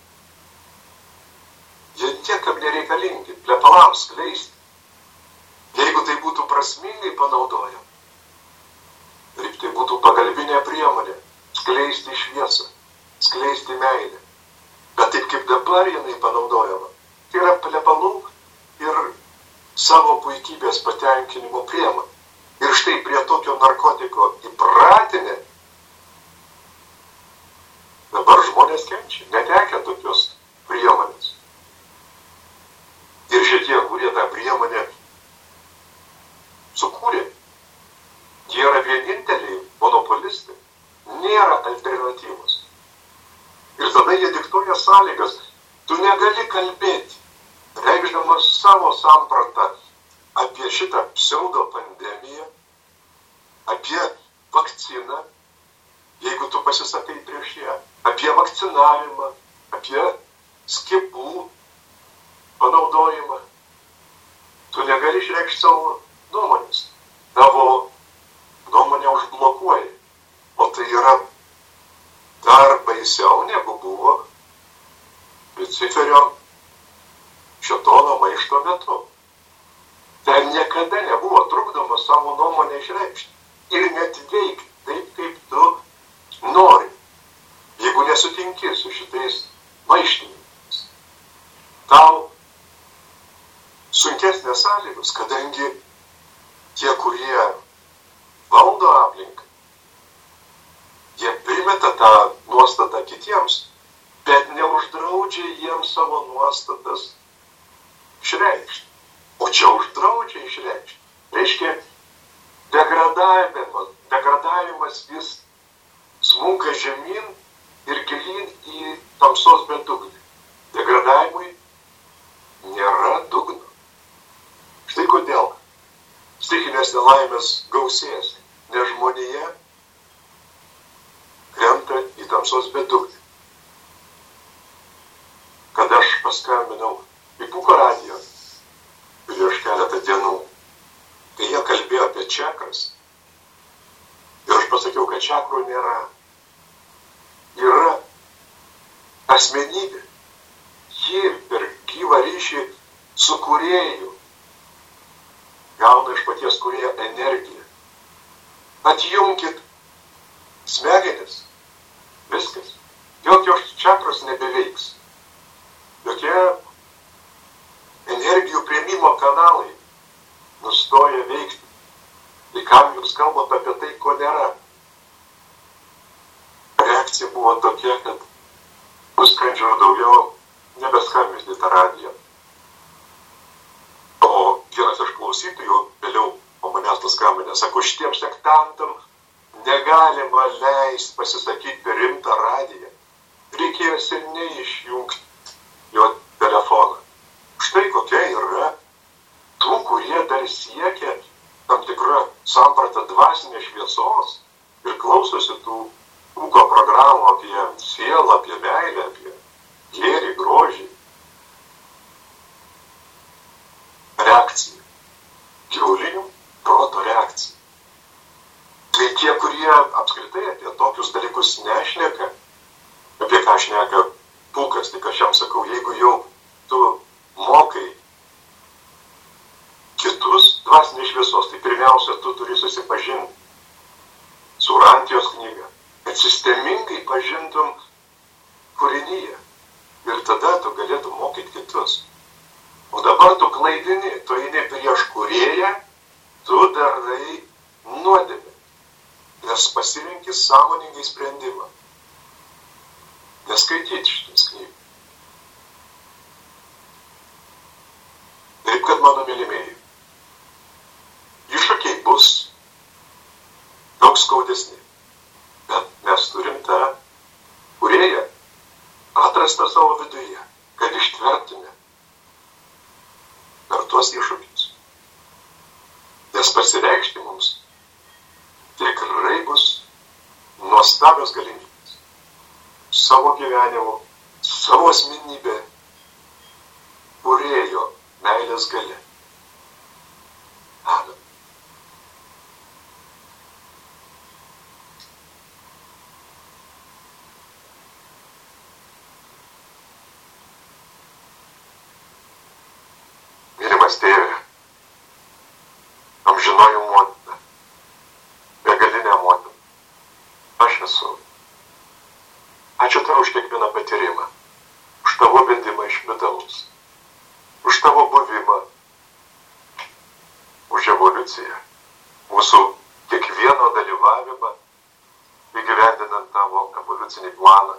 S1: Jie niekam nereikalingi, plepalams skleisti. Jeigu tai būtų prasmingai panaudojama, ir tai būtų pagalbinė priemonė skleisti šviesą, skleisti meilę. Bet taip kaip dabar jinai panaudojama, tai yra plepalų ir savo puikybės patenkinimo priemonė. Ir štai prie tokio narkotiko įpratinę dabar žmonės kenčia, netekia tokios priemonės. Ir šitie, kurie tą priemonę sukūrė, jie yra vieninteliai monopolistai, nėra alternatyvos. Ir tada jie diktuoja sąlygas. Tu negali kalbėti, reikšdamas savo sampratą apie šitą pseudo pandemiją, apie vakciną, jeigu tu pasisakai prieš ją, apie vakcinavimą, apie skiepų panaudojimą. Tu negali išreikšti savo nuomonės. Tavo nuomonę užblokuoja. baisiau negu buvo Luciferio šėtono maišto metu. Ten niekada nebuvo trukdoma savo nuomonę išreikšti ir net veikti taip, kaip tu nori, jeigu nesutinki su šitais maištininkais. Tau sunkesnės sąlygos, kadangi tie, kurie valdo aplinką, jie primeta tą nuostatą kitiems, bet neuždraudžia jiems savo nuostatas išreikšti. O čia uždraudžia išreikšti. Reiškia, degradavimas vis smunka žemyn ir gilyn į tamsos bedugnį. Degradavimui nėra dugno. Štai kodėl stichinės nelaimės gausės, nes žmonija krenta į tamsos bedugnį. Kad aš paskambinau į Pūko radiją prieš keletą dienų, kai jie kalbėjo apie čakras, ir aš pasakiau, kad čakrų nėra. Yra asmenybė. Ji per gyvą ryšį su kūrėju gauna iš paties kūrėjo energiją. Atjungkit smegenis. Viskas. Jokios čakros nebeveiks. Jokie energijų priėmimo kanalai nustoja veikti. Tai kam jūs kalbate apie tai, ko nėra? Reakcija buvo tokia, kad nusprendžiau daugiau nebeskambinti tą radiją. O vienas iš klausytojų vėliau po manęs paskambinė, sako, šitiem sektantam negalima leisti pasisakyti per rimtą radiją. Reikėjo seniai išjungti jo telefoną. Štai kokia yra tų, kurie dar siekia tam tikrą sampratą dvasinės šviesos ir klausosi tų ūko programų apie sielą, apie meilę, apie gėrį, grožį. Reakcija. Gyvulinių proto reakcija. Tai tie, kurie apskritai apie tokius dalykus nešneka, apie ką šneka Pūkas, tik aš jam sakau, jeigu jau tu mokai kitus dvasinės šviesos, tai pirmiausia, tu turi susipažinti su Urantijos knyga, kad sistemingai pažintum kūrinyje ir tada tu galėtum mokyti kitus. O dabar tu klaidini, tu eini prieš kūrėją, tu darai nuodėmę, nes pasirinki sąmoningai sprendimą. Neskaityti šitas knygų. Taip, kad mano mylimieji, iššūkiai bus daug skaudesni, bet mes turim tą kūrėją atrastą savo viduje, kad ištvertume per tuos iššūkius. Nes pasireikšti mums tikrai bus nuostabios galimybės. Savo gyvenimu, savo asmenybę kūrėjo meilės galia. Amen. Mylimas tėve, amžinoji motina, begalinė motina, aš esu. Ačiū tau už kiekvieną patyrimą, už tavo vedimą iš vidaus, už tavo buvimą, už evoliuciją, mūsų kiekvieno dalyvavimą įgyvendinant tavo evoliucinį planą.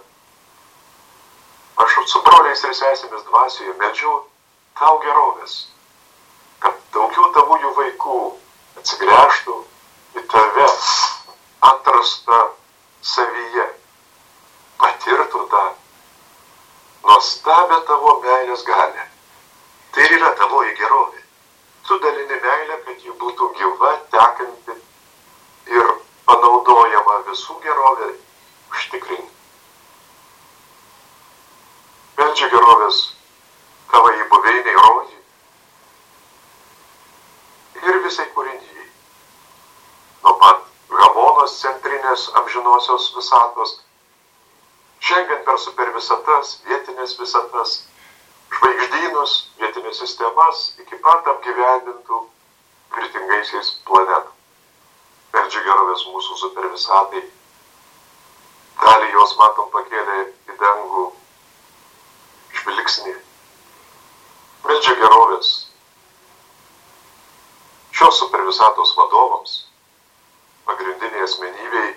S1: Aš su broliais ir sesėmis dvasioje meldžiu tau gerovės, kad daugiau tavųjų vaikų atsigręžtų į tave atrastą savyje, patirtų tą nuostabę tavo meilės galę. Tai yra tavoji gerovė. Tu dalini meilę, kad ji būtų gyva, tekanti ir panaudojama visų gerovė užtikrinti. Meldžia gerovės tavai buveiniai rojai ir visai kūrinijai. Nuo pat Gamonos centrinės amžinosios visatos žengiant per supervisatas, vietinės visatas, žvaigždynus, vietinės sistemas, iki pat apgyvendintų mirtingaisiais planetų. Meldžia gerovės mūsų supervisatai. Dalį jos, matom, pakėlė į dangų žvilgsnį. Meldžia gerovės šios supervisatos vadovams, pagrindiniai asmenybei,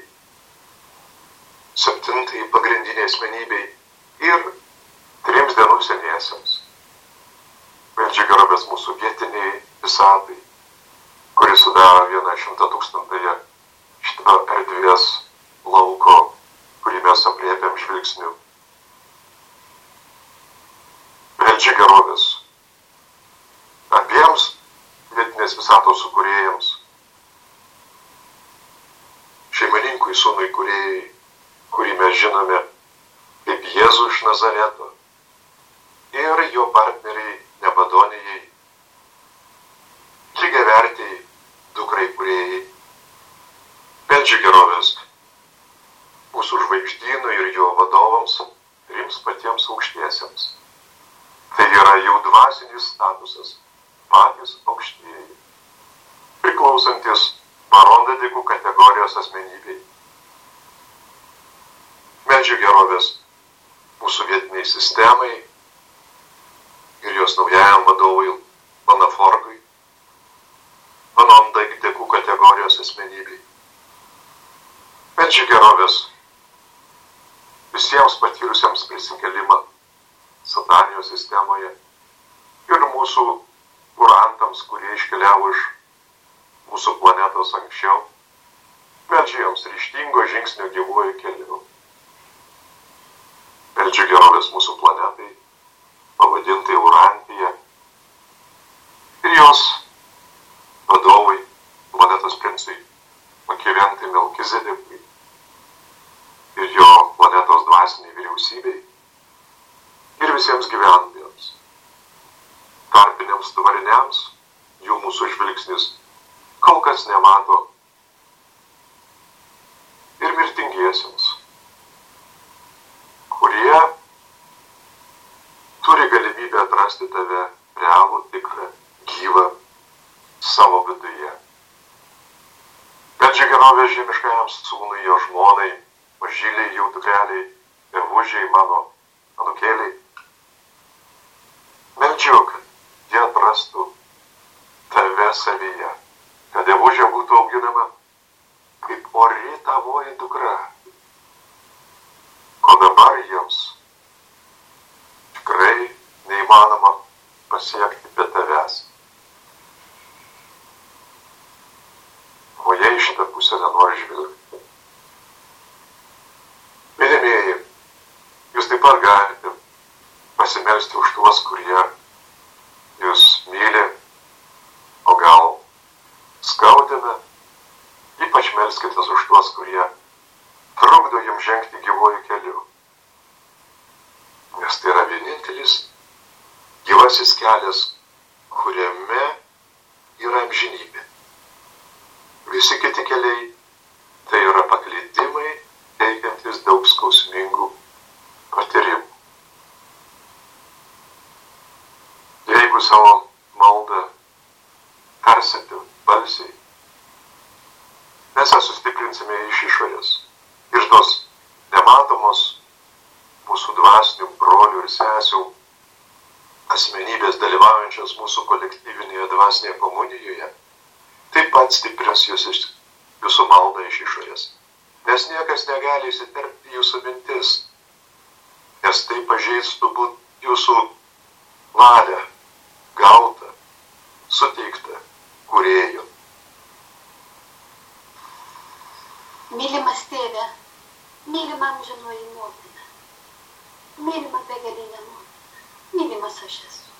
S1: 7 pagrindiniai asmenybei ir 3 dienų seniesiems. Meldžia gerovės mūsų vietiniai visatai, kuris sudaro 1/100,000 šito erdvės lauko, kurį mes apriepiam žvilgsniu. Meldžia gerovės abiems vietinės visatos sukūrėjams, šeimininkui, sūnui kūrėjai, kurį mes žinome kaip Jėzų iš Nazareto, ir jo partneriai Nebadonijai, lygiavertiai dukrai kūrėjai. Meldžia gerovės mūsų žvaigždynui ir jo vadovams, 3 patiems aukštiesiems. Tai yra jų dvasinis statusas, patys aukštieji, priklausantis barondadikų kategorijos asmenybei. Meldžia gerovės mūsų vietiniai sistemai ir jos naujajam vadovui Panaforgui, barondadikų kategorijos asmenybei. Meldžia gerovės visiems patyrusiems prisikėlimą Satanijos sistemoje ir mūsų kurantams, kurie iškeliavo iš mūsų planetos anksčiau. Meldžia joms ryžtingo žingsnio gyvuoju keliu. Meldžia gerovės mūsų planetai, pavadintai Urantija, ir jos vadovui, planetos princui Makiaventui Melkizedekui ir jo planetos dvasiniai vyriausybei ir visiems gyventojams, tarpiniams tvariniams, jų mūsų žvilgsnis kol kas nemato, ir mirtingiesiems, kurie turi galimybę atrasti tave realų, tikrą, gyvą savo viduje. Meldžia gerovės žemiškajam sūnui, jo žmonai, mažyliai, jų dukreliai, tėvužiai, mano anūkėliai. Meldžiu, kad jie atrastų tave savyje, kad tėvužė būtų auginama kaip ori tavoji dukra, ko dabar jiems tikrai neįmanoma pasiekti be tavęs. O jie į šitą pusę nenori žvilgti. Mylimieji, jūs taip pat galite pasimelsti už tuos, kurie jūs myli, o gal skaudina. Ypač melskitės už tuos, kurie trukdo jums žengti gyvuoju keliu. Nes tai yra vienintelis gyvasis kelias, kuriame yra amžinybė. Visi kiti keliai tai yra paklydimai, teikiantis daug skausmingų patyrimų. Jeigu savo maldą tarsite balsiai, mes ją sustiprinsime iš išorės. Ir tos nematomos mūsų dvasinių brolių ir sesių asmenybės dalyvaujančios mūsų kolektyvinėje dvasinėje komunijoje taip pat stiprins jūsų maldą iš išorės. Nes niekas negali įsiterpti jūsų mintis, nes tai pažeistų jūsų valią, gautą, suteiktą kūrėjo.
S2: Mylimas tėve, mylima amžinoji motina, mylima begalinė motina, mylimas aš esu.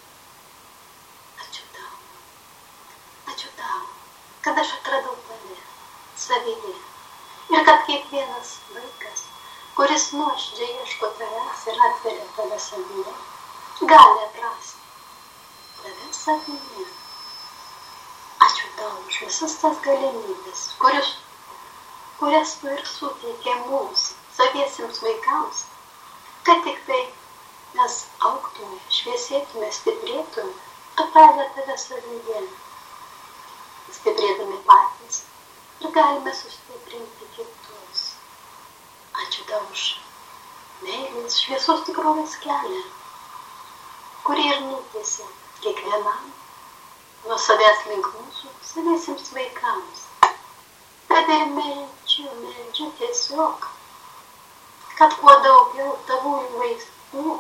S2: Ačiū tau, kad aš atradau tave savyje ir kad kiekvienas vaikas, kuris nuoširdžiai ieško tavęs ir atveria tave savyje, gali atrasti tave savyje. Ačiū tau už visas tas galimybės, kurias tu ir suteikė mums, saviesiems vaikams, kad tik tai mes augtume, šviesėtume, stiprėtume, atradę tave savyje, stiprėdami patys ir galime sustiprinti kitus. Ačiū tau už meilės, šviesos tikrovės kelią, kurį ir nutiesi kiekvienam nuo savęs link mūsų saviesiems vaikams. Tad ir meldžiu tiesiog, kad kuo daugiau tavųjų vaikų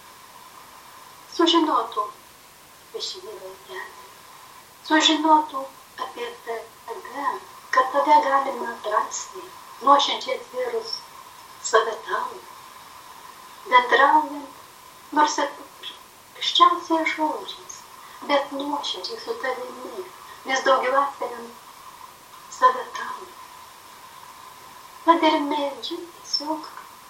S2: sužinotų apie šį gyvą kelią, sužinotų apie tave, kad tave galima atrasti, nuoširdžiai atvėrus save tau, bendraujant, nors ir paprasčiausiais žodžiais, bet nuoširdžiai su tavimi, vis daugiau atveriant save tau. Tad ir meldžiu tiesiog,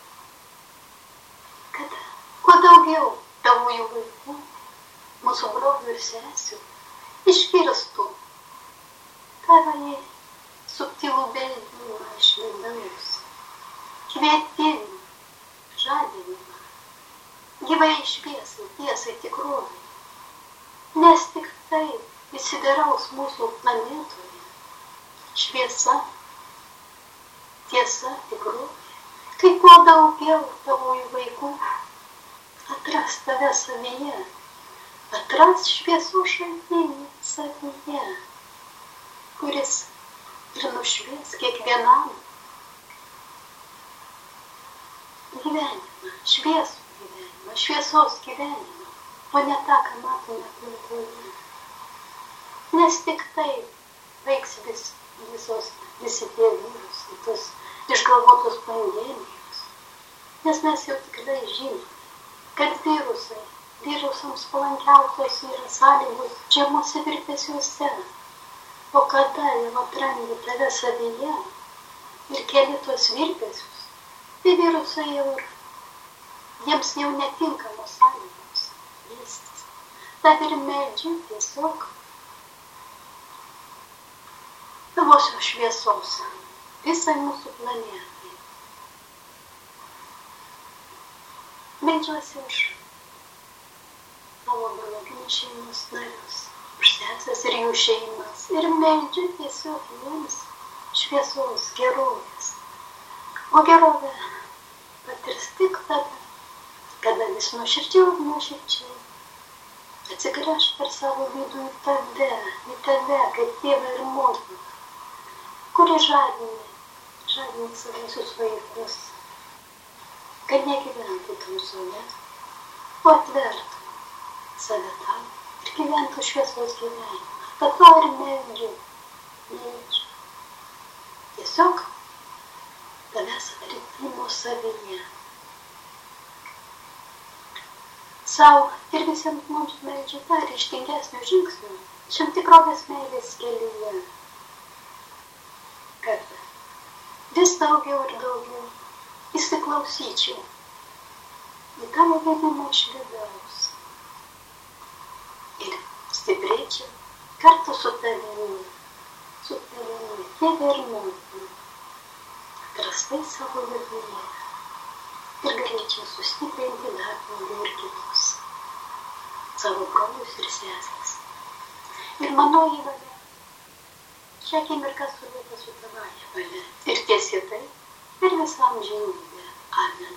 S2: kad kuo daugiau tavųjų vaikų, mūsų brolių ir sesių, išgirstų tavąjį subtilų beldimą iš vidaus, kvietimą, žadinimą, gyvai šviesai, tiesai, tikrovai, nes tik tai įsidaraus mūsų planetoje šviesa, tiesa, tikrovė, kai kuo daugiau tavųjų vaikų atras tave savyje, atras šviesų šaltinį savyje, kuris ir nušvies kiekvienam gyvenimą, šviesų gyvenimą, šviesos gyvenimą, o ne tą, ką matome aplinkoje. Nes tik tai veiks visi tie virusai, tos išgalvotos pandemijos. Nes mes jau tikrai žinome, kad virusams palankiausios yra sąlygos žemuose virpesiuose. O kada jau atrandi tave savyje ir keli tuos virpesius, tai virusai jiems jau netinkamos sąlygos plėstis. Tad ir meldžiu tiesiog tavosios šviesos visai mūsų planetai. Meldžiuosi už savo biologinius šeimos narius, už sesės ir jų šeimas, ir meldžiu tiesiog jiems šviesos, gerovės. O gerovę patirs tik tada, kada vis nuoširdžiai atsigręš per savo vidų į tave, kaip tėvą ir motiną, kuri žadini savusius vaikus, kad negyventų tamsoje, o atvertų save tau ir gyventų šviesos gyvenimą. Tad to ir meldžiu. Tiesiog tavęs atritimo savyje. Sau ir visiems mums meldžiu dar ryžtingesnių žingsnių šiam tikrovės meilės kelyje. Kad vis daugiau ir daugiau įsiklausyčiau į tavo vedimą iš vidaus ir stiprėčiau kartu su tavimi, tėve ir motina, atrastai savo viduje ir galėčiau sustiprinti dar daugiau ir kitus, savo brolius ir seseris. Ir mano įvalia šią akimirką sulėta su tavąja valia ir tiesėtai ir visam žinybė. Amen.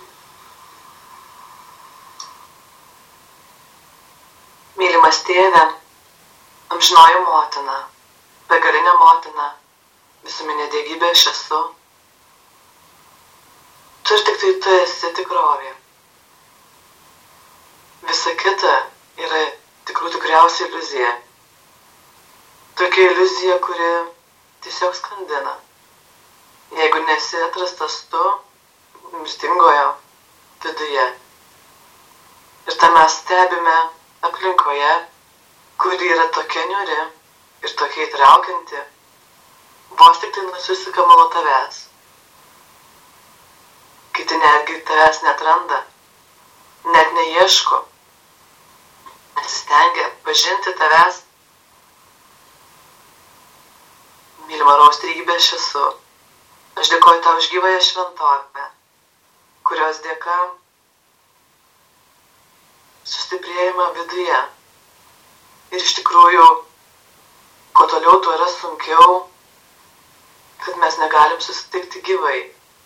S3: Mylimas tėve, amžinoji motina, begalinė motina, visuminė dievybė aš esu. Tu ir tik tai tu esi tikrovė. Visa kita yra tikriausia iliuzija. Tokia iliuzija, kuri tiesiog skandina. Jeigu nesi atrastas tu mirtingojo viduje. Ir tą mes stebime aplinkoje, kuri yra tokia niūri ir tokia įtraukianti, vos tik tai nusisikama nuo tavęs. Kiti netgi tavęs neatranda, net neieško, nesistengia pažinti tavęs. Mylima raustrybė aš esu. Aš dėkoju tau už gyvąją šventovę, kurios dėka sustiprėjimą viduje. Ir iš tikrųjų, kuo toliau, tuo yra sunkiau, kad mes negalim susitikti gyvai.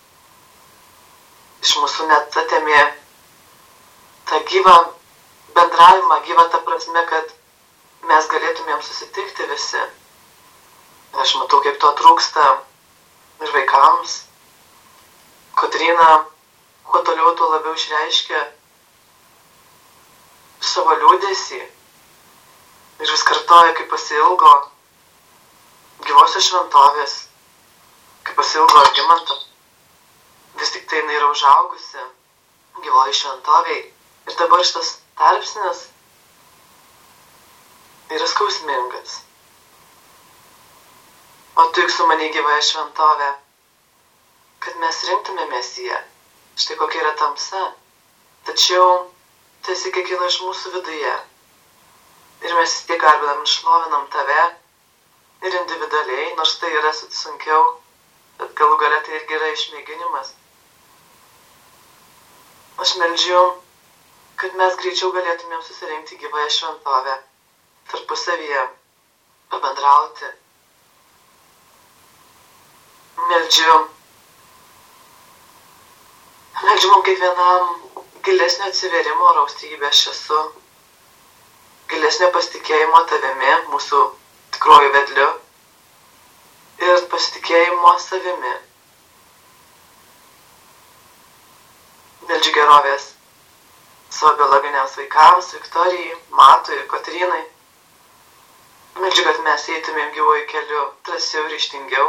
S3: Iš mūsų net atėmė tą gyvą bendravimą, gyvą ta prasme, kad mes galėtumėm susitikti visi. Aš matau, kaip to trūksta ir vaikams. Kotryna, kuo toliau, tuo labiau išreiškia savo liūdesį. Ir vis kartoja, kaip pasiilgo gyvosios šventovės, kaip pasiilgo Algimanto. Vis tik tai jinai yra užaugusi gyvoji šventoviai. Ir dabar šitas tarpsnis yra skausmingas. O tu juk su mane gyvąją šventovę, kad mes rinktumėmės ją. Štai kokia yra tamsa. Tačiau tai esi kiekviena iš mūsų viduje. Ir mes vis tiek garbinam ir šlovinam tave ir individualiai, nors tai yra sunkiau, bet galų gale tai irgi yra išmėginimas. Aš meldžiu, kad mes greičiau galėtumėm susirinkti gyvąją šventovę, tarpusavyje pabendrauti. Meldžiu mums kiekvienam gilesnio atsiverimo raustrybės esu, gilesnio pasitikėjimo tavimi, mūsų tikruoju vedliu, ir pasitikėjimo savimi. Meldžiu gerovės savo biologiniams vaikams, Viktorijai, Matui ir Kotrynai. Meldžiu, kad mes eitumėm gyvuoju keliu drąsiau ir ryžtingiau,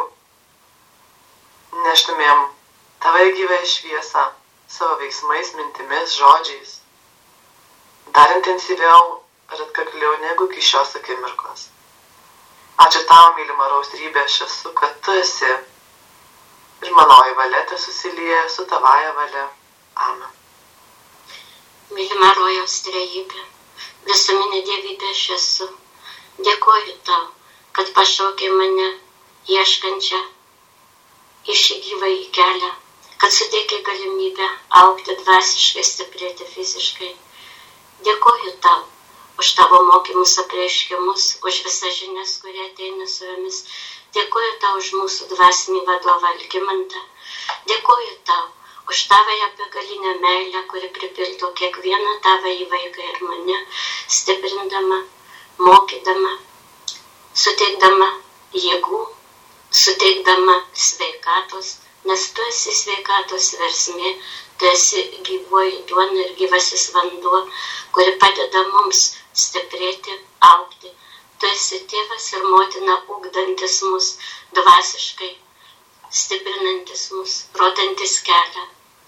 S3: neštumėm tavą gyvąją šviesą savo veiksmais, mintimis, žodžiais, dar intensyviau ir atkakliau negu iki šios akimirkos. Ačiū tau, mylima raustrybė, aš esu, kad tu esi ir manoji valia te susilieja su tavaja valia. Amen.
S6: Mylima rojaus trejybė, visuminė dievybė aš esu. Dėkoju tau, kad pašaukė mane ieškančią į šį gyvąjį kelią, kad suteikė galimybę augti dvasiškai, stiprėti fiziškai. Dėkoju tau už tavo mokymus, apreiškimus, už visas žinias, kurie ateina su jomis. Dėkoju tau už mūsų dvasinį vadovą Algimantą. Dėkoju tau už tavąją begalinę meilę, kuri pripildo kiekvieną tavąjį vaiką ir mane, stiprindama, mokydama, suteikdama jėgų, suteikdama sveikatos, nes tu esi sveikatos versmė, tu esi gyvoji duona ir gyvasis vanduo, kuri padeda mums stiprėti, augti. Tu esi tėvas ir motina, ugdantis mus dvasiškai, stiprinantis mus, rodantis kelią.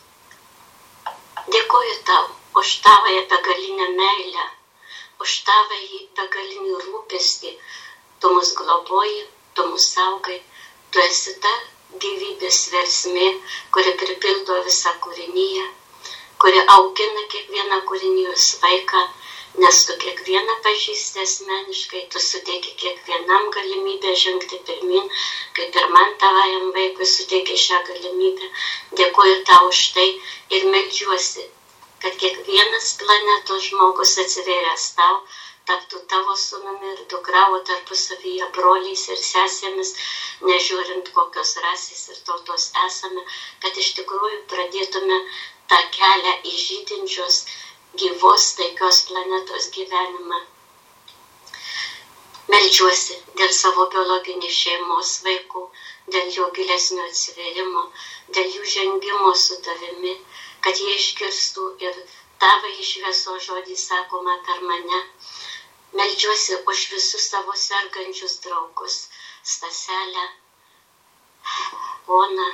S6: Dėkoju tau už tavąją begalinę meilę, už tavąjį begalinį rūpestį. Tu mus globoji, tu mus saugai, tu esi ta gyvybės versmė, kuri pripildo visą kūrinyje, kuri augina kiekvieną kūrinijos vaiką, nes tu kiekvieną pažįsti asmeniškai, tu suteiki kiekvienam galimybę žengti pirmin, kaip ir man tavajam vaikui suteiki šią galimybę. Dėkoju tau už tai ir meldžiuosi, kad kiekvienas planetos žmogus atsivėręs tau, taptų tavo sūnumi ir dukra, o tarpusavyje broliais ir sesėmis, nežiūrint kokios rasės ir tautos esame, kad iš tikrųjų pradėtume tą kelią į žydinčios, gyvos, taikios planetos gyvenimą. Meldžiuosi dėl savo biologinės šeimos vaikų, dėl jų gilesnio atsivėrimo, dėl jų žengimo su tavimi, kad jie išgirstų ir tavąjį šviesos žodį sakoma per mane. Meldžiuosi už visus savo sergančius draugus, Staselę, Oną,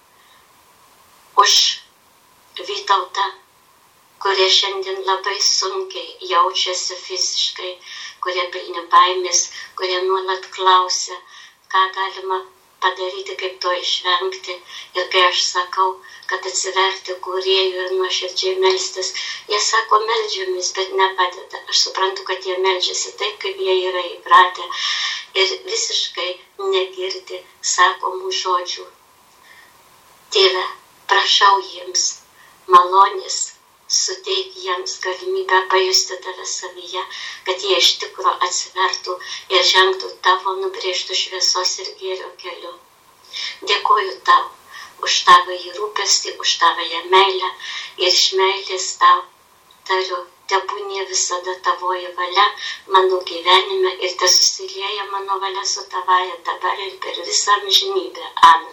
S6: už Vytautą, kurie šiandien labai sunkiai jaučiasi fiziškai, kurie pilni baimės, kurie nuolat klausia, ką galima padaryti, kaip to išvengti. Ir kai aš sakau, kad atsiverti kūrėjų ir nuoširdžiai melstis, jie sako meldžiamis, bet nepadeda. Aš suprantu, kad jie meldžiasi taip, kaip jie yra įpratę ir visiškai negirdi sakomų žodžių. Tėve, prašau jiems malonės, suteik jiems galimybę pajusti tave savyje, kad jie iš tikro atsivertų ir žengtų tavo nubrėžtų šviesos ir gėrio keliu. Dėkoju tau už tavąjį rūpestį, už tavąją meilę ir iš meilės tau tariu, tebūnie visada tavoji valia mano gyvenime ir tesusilieja mano valia su tavaja dabar ir per visą amžinybę. Amen.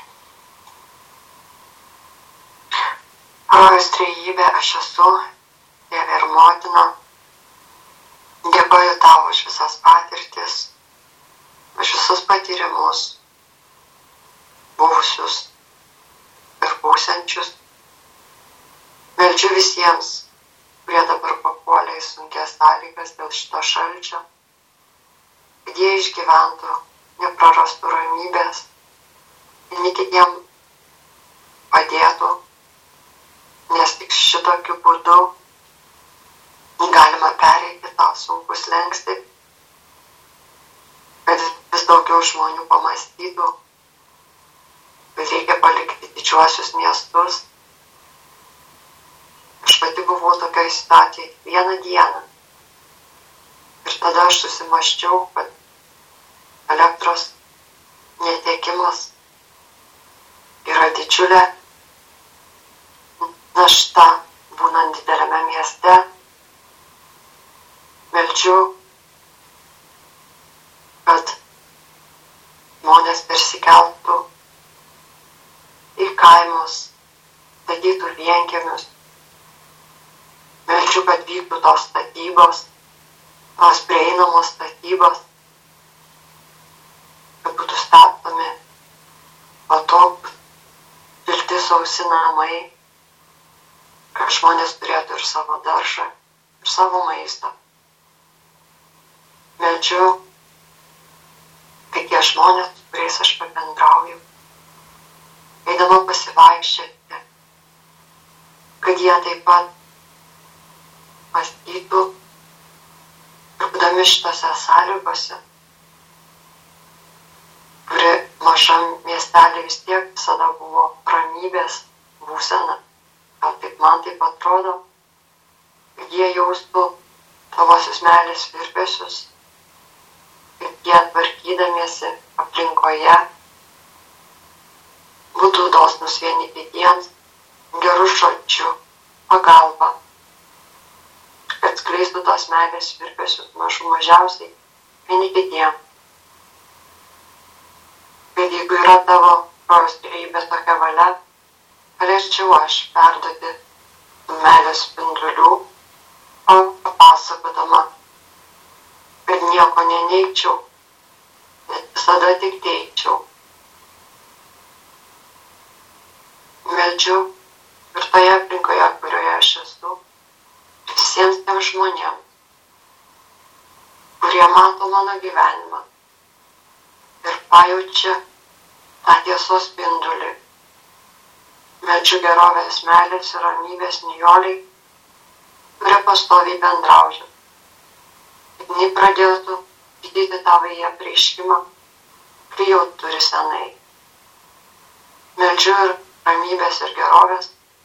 S3: Rojaus trejybė, aš esu, Tėvė ir Motina. Dėkoju tau už visas patirtis, už visus patyrimus, buvusius ir būsiančius. Meldžiu visiems, kurie dabar papuolė į sunkias sąlygas dėl šito šalčio, kad jie išgyventų, neprarastų ramybės, vieni kitiem padėtų, nes tik šitokiu būdu galima pereiti tą sunkų slenkstį, kad vis daugiau žmonių pamąstytų, kad reikia palikti didžiuosius miestus. Aš pati buvau tokioj situacijai vieną dieną ir tada aš susimąsčiau, kad elektros netekimas yra didžiulė našta būnant dideliame mieste. Meldžiu, kad žmonės persikeltų į kaimus, statytų vienkiemius. Meldžiu, kad vyktų tos statybos, tos prieinamos statybos, kad būtų statomi patogūs, šilti sausi namai, kad žmonės turėtų ir savo daržą, ir savo maistą. Meldžiu, kad tie žmonės, su kuriais aš pabendrauju, eidama pasivaikščioti, kad jie taip pat mąstytų ir būdami šitose sąlygose, kuri mažam miestelį vis tiek visada buvo ramybės būsena, gal taip man taip atrodo, kad jie jaustų tavosios meilės virpesius, kad jie tvarkydamiesi aplinkoje būtų dosnūs vieni kitiems, gerų žodžių, pagalba, kad skleistų tos meilės virpesius mažiausiai vieni kitiems. Kad jeigu yra tavo rojaus trejybės tokia valia, galėčiau aš perduoti meilės spindulių, papasakodama, kad nieko neneigčiau, bet visada tik teikčiau. Meldžiu ir toje aplinkoje, kurioje aš esu, visiems tiem žmonėms, kurie mato mano gyvenimą ir pajaučia tą tiesos spindulį. Meldžiu gerovės, meilės ir ramybės Nijolei, kurie pastoviai bendrauja. Kad jinai pradėtų vykdyti tavąjį apreiškimą, kurį jau turi senai. Meldžiu ir ramybės ir gerovės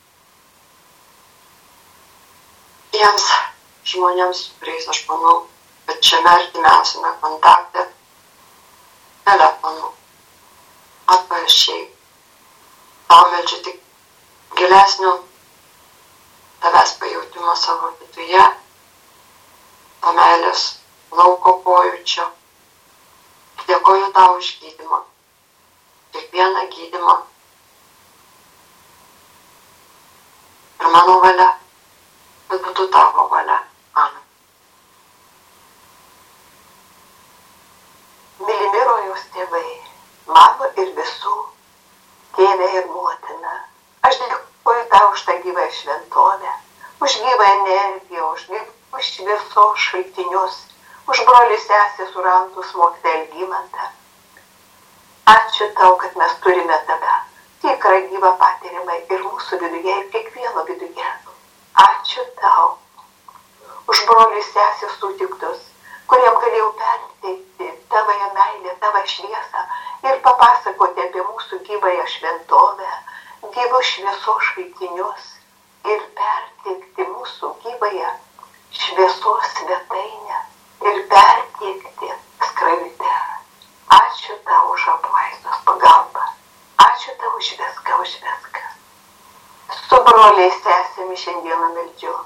S3: tiems žmonėms, kuriais aš manau, kad šiame artimiausiame kontakte telefonu atpanašiai. Tau meldžiu tik gilesnio tavęs pajautimo savo viduje, to meilės lauko pojūčio. Dėkoju tau už gydymą, kiekvieną gydymą. Ir mano valia, kad būtų tavo valia. Amen.
S5: Mylimi rojaus tėvai, mano ir visų, Tėvė ir Motina, aš dėkoju tau už tą gyvą šventovę, už gyvą energiją, už šviesos šaltinius, už brolių sesę surantus mokytą Algimantą. Ačiū tau, kad mes turime tave, tikrą gyvą patyrimą ir mūsų viduje, ir kiekvieno viduje. Ačiū tau už brolių sesę sutiktus, kuriem galėjau perteikti tavąją meilę, tavą šviesą ir papasakoti apie mūsų gyvąją šventovę, gyvus šviesos šaltinius ir perteikti perteikti mūsų gyvąją šviesos svetainę ir perteikti skraidę. Ačiū tau už apvaizdos pagalbą. Ačiū tau už viską, už viską. Su broliais sesėmis šiandieną meldžiu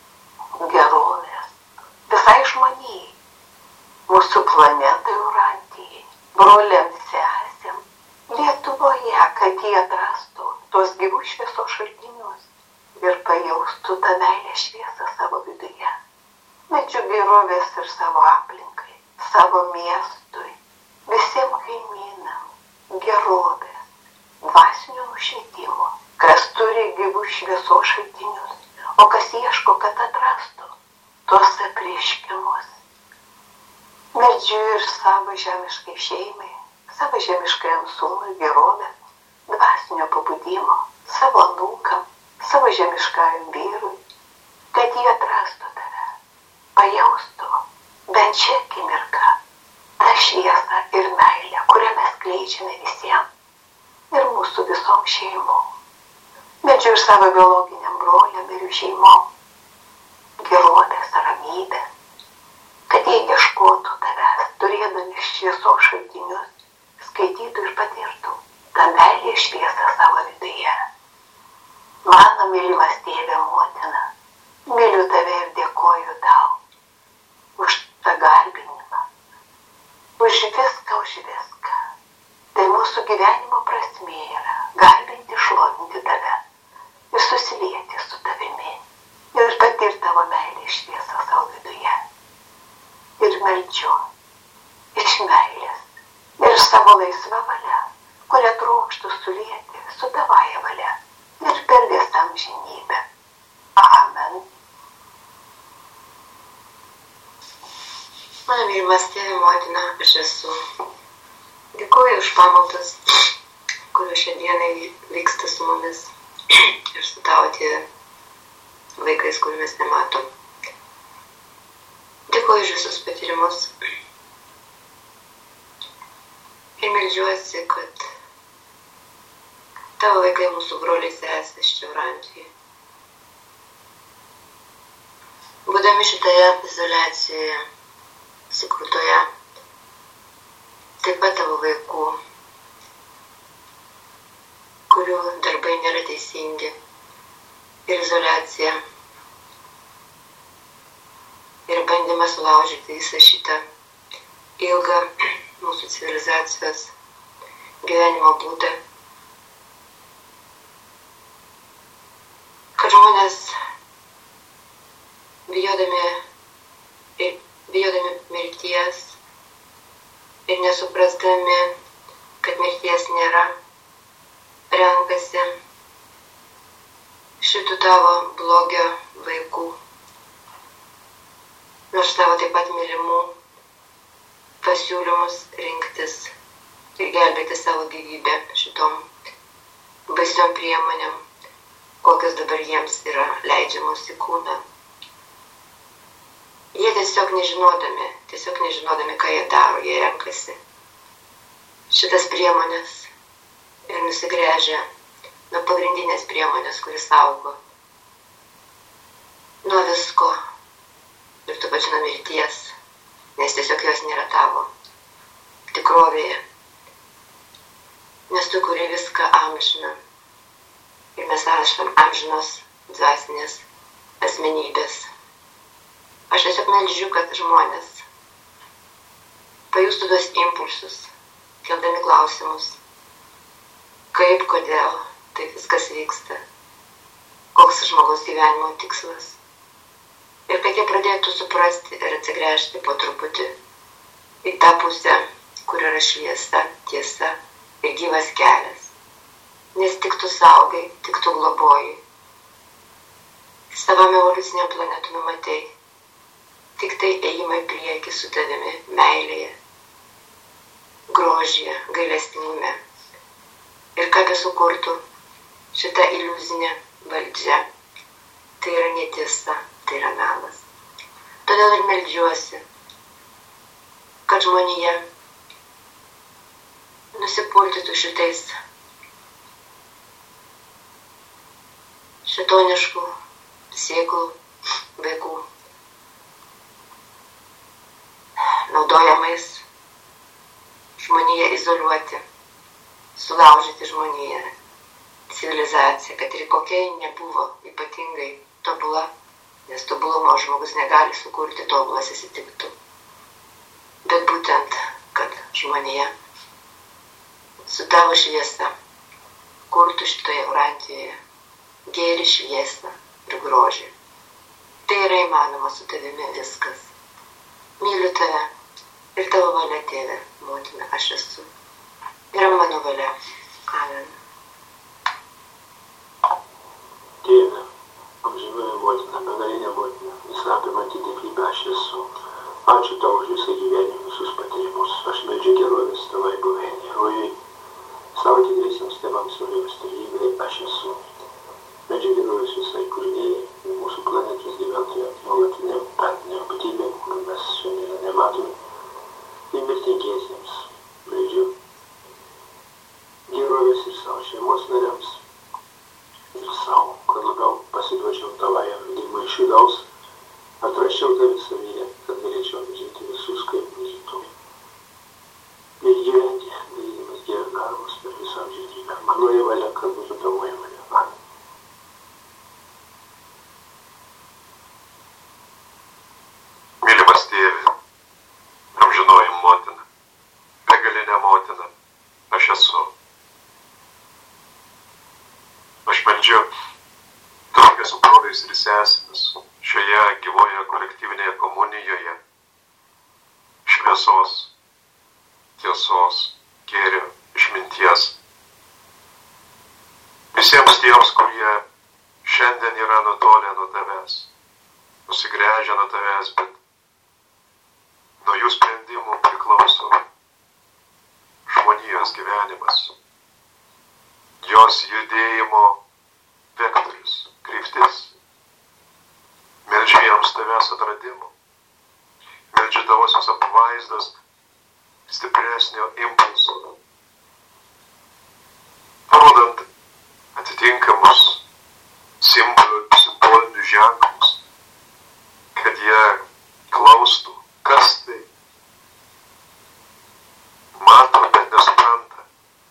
S5: gerovės visai žmonijai, mūsų planetai Urantijai, broliams sesėm Lietuvoje, kad jie atrastų tos gyvų šviesos šaltinius ir pajaustų tą meilę šviesą savo viduje. Meldžiu gerovės ir savo aplinkai, savo miestui, visiems kaimynam, gerovės, dvasinio nušvietimo, kas turi gyvų šviesos šaltinius, o kas ieško, kad atrastų tos apreiškimus. Meldžiu ir savo žemiškai šeimai, savo žemiškajam sūnui gerovės, dvasinio pabudimo, savo anūkam, savo žemiškajam vyrui, kad jie atrastų tave, pajaustų bent šią akimirką tą šviesą ir meilę, kurią mes skleidžiame visiems ir mūsų visom šeimom. Meldžiu ir savo biologiniam broliam ir jų šeimom gerovės, ramybės, kad jie ieškotų tavęs, turėdami šviesos šaltinius, skaitytų ir patirtų tą meilę ir šviesą savo viduje. Mano mylimas tėve motina, myliu tave ir dėkoju tau už tą garbinimą, už viską, už viską. Tai mūsų gyvenimo prasmė yra garbinti, šlovinti tave ir susilieti su tavimi ir patirti tavo meilę ir šviesą savo viduje. Ir meldžiu iš meilės ir savo laisvą valią, kurią trokštų sulieti su tavąja valia ir per visą amžinybę. Amen.
S6: Mano mylimas tėve motina, aš esu. Dėkuoju už pamaldas, kurios šiandieną vyksta su mumis ir su tavo tie vaikais, kurių mes nematom. Dėkuoju už visus patyrimus ir meldžiuosi, kad tavo vaikai, mūsų broliai sesės čia Urantijoje, būdami šitoje izoliacijoje, įsikurtoje, taip pat tavo vaikų, kurių darbai nėra teisingi, ir izoliacija, ir bandymas sulaužyti visą šitą ilgą mūsų civilizacijos gyvenimo būdą. Kad žmonės bijodami mirties ir nesuprasdami, kad mirties nėra, renkasi šitų tavo blogio vaikų, nors tavo taip pat mylimų pasiūlymus rinktis ir gelbėti savo gyvybę šitom baisiom priemonėm, kokios dabar jiems yra leidžiamos į kūną. Jie tiesiog nežinodami, ką jie daro, jie renkasi šitas priemonės ir nusigręžia nuo pagrindinės priemonės, kuris saugo nuo visko ir tu pačiu nuo mirties, nes tiesiog jos nėra tavo tikrovėje, nes tu kuri viską amžiną ir mes esam amžinos dvasinės asmenybės. Aš tiesiog meldžiu, kad žmonės pajustų tuos impulsus, keldami klausimus, kaip, kodėl taip viskas vyksta, koks žmogaus gyvenimo tikslas. Ir kad jie pradėtų suprasti ir atsigręžti po truputį į tą pusę, kur yra šviesa, tiesa ir gyvas kelias. Nes tik tu saugai, tik tu globoji. Savam evoliuciniam planetu numatei. Tik tai ėjimai prieki su tavimi meilėje, grožyje, gailestingume. Ir ką besukurtų šita iliuzinė valdžia, tai yra netiesa, tai yra melas. Todėl ir meldžiuosi, kad žmonija nusipurtytų šitais šitoniškų
S4: sėklų vaikų naudojamais žmoniją izoliuoti, sulaužyti žmoniją, civilizaciją, kad ir kokia ji nebuvo ypatingai tobula, nes tobulumo žmogus negali sukurti, tobulas įsitiktų. Bet būtent, kad žmonija su tavo šviesa kurtų šitoje Eurantijoje gėrį, šviesą ir grožį. Tai yra įmanoma su tavimi viskas. Myliu tave ir tavo valia, tėve, motina, aš esu. Yra mano valia. Amen.
S10: Tėve, amžinoji motina, begalinė motina, visą apimanti didybę aš esu. Ačiū tau už visą gyvenimą, visus patyrimus. Aš meldžiu gerovės tavai buveinė, rojui. Savo tikriesiams tėvams Marijos trejybei aš esu. Meldžiu gerovės visai kūrinėjai ir mūsų planetos gyventojams nuolatiniam tarpiniam būtybėm, kurių mes šiandien nematome. Ir mirtingiesiems meldžiu gerovės ir savo šeimos nariams ir savo, kad labiau pasiduočiau tavajam vedimui iš vidaus, atraščiau tave savyje, kad galėčiau pažinti visus kaip mylitum. Ir gyventi, darydamas gerus darbus per visą amžinybę. Manoji valia, kad būtų tavoji valia. Amen.
S1: Mylimas tėve, amžinoji motina, begalinė motina, aš esu. Aš meldžiu draugę su broliais ir sesėmis šioje gyvoje kolektyvinėje komunijoje šviesos, tiesos, gėrio, išminties. Visiems tiems, kurie šiandien yra nutolę nuo tavęs, nusigręžę nuo tavęs, bet nuo jų sprendimų priklauso žmonijos gyvenimas, jos judėjimo vektorius, kryptis. Meldžiu jiems tavęs atradimų. Meldžiu tavosios apvaizdos stipresnio impulso. Parodant atitinkamus simbolinius ženklus, kad jie klaustų, kas tai. Mato, bet nesupranta.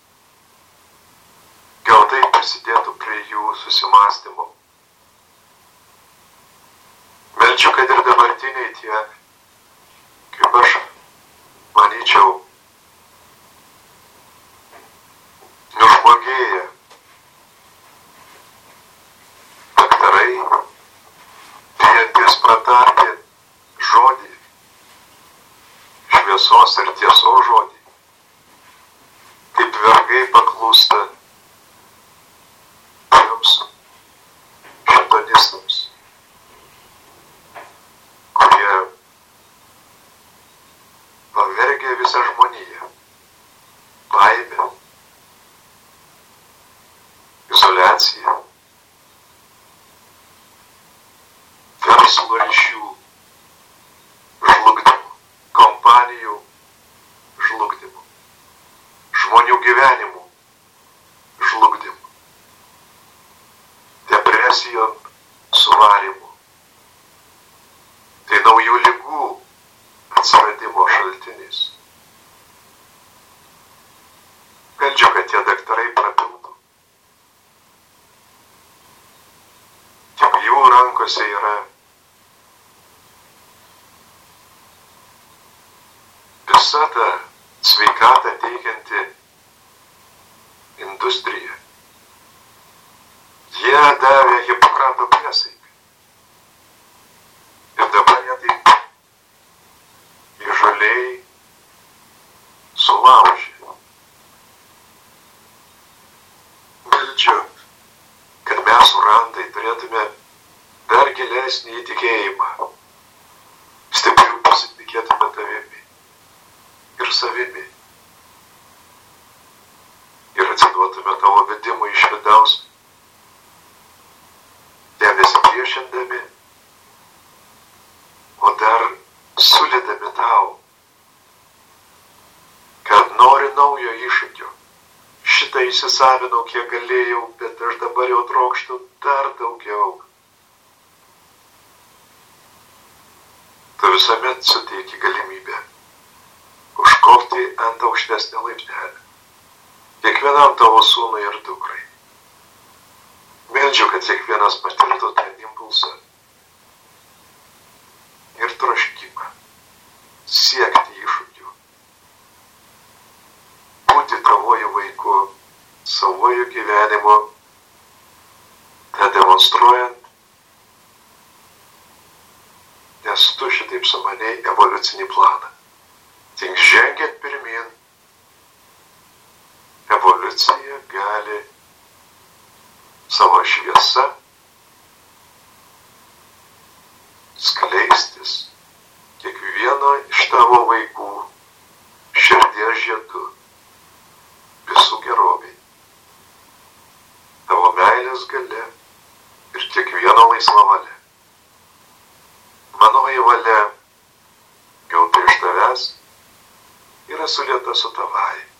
S1: Gal tai prisidėtų prie jų susimąstymo. Meldžiu, kad ir dabartiniai tie, kaip aš manyčiau, nužmogėję daktarai, bijantis pratarti žodį, šviesos ir tiesos žodį, kaip vergai paklūsta tiems šintonistams, kurie pavergia visą žmoniją, baimę, izoliaciją, verslo ryšių žlugdymu, kompanijų žlugdymu, žmonių gyvenimų žlugdymu, depresijon suvarimu. Tai naujų ligų atsiradimo šaltinis. Meldžiu, kad tie daktarai prabiltų. Tik jų rankose yra visa ta sveikatą teikianti industrija. Jie davė Hipokrato priesaiką. Ir dabar jie taip įžaliai sulaužė. Meldžiu, kad mes urandai turėtume dar gilesnį įtikėjimą, stipriau pasitikėtume tavimi ir savimi ir atsiduotume tavo vedimui iš vidaus, nesipriešindami, o dar sulėdami tau, kad nori naujo iššūkio. Šitą įsisavinau, kiek galėjau, bet aš dabar jau trokštu dar daugiau. visuomet suteiki galimybę užkopti ant aukštesnio laiptelio kiekvienam tavo sūnui ir dukrai. Meldžiu, kad kiekvienas patirtų tą impulsą ir troškimą siekti iššūkių, būti tavoju vaiku, savoju gyvenimu, tą demonstruojant, nes tu šitaip sumanei evoliucinį planą. Tik žengiant pirmin, evoliucija gali savo šviesa skleistis kiekvieno iš tavo vaikų širdies žiedu visų geroviai, tavo meilės galia ir kiekvieno laisva valia. Manoji valia gauta iš tavęs yra sulieta su tavai.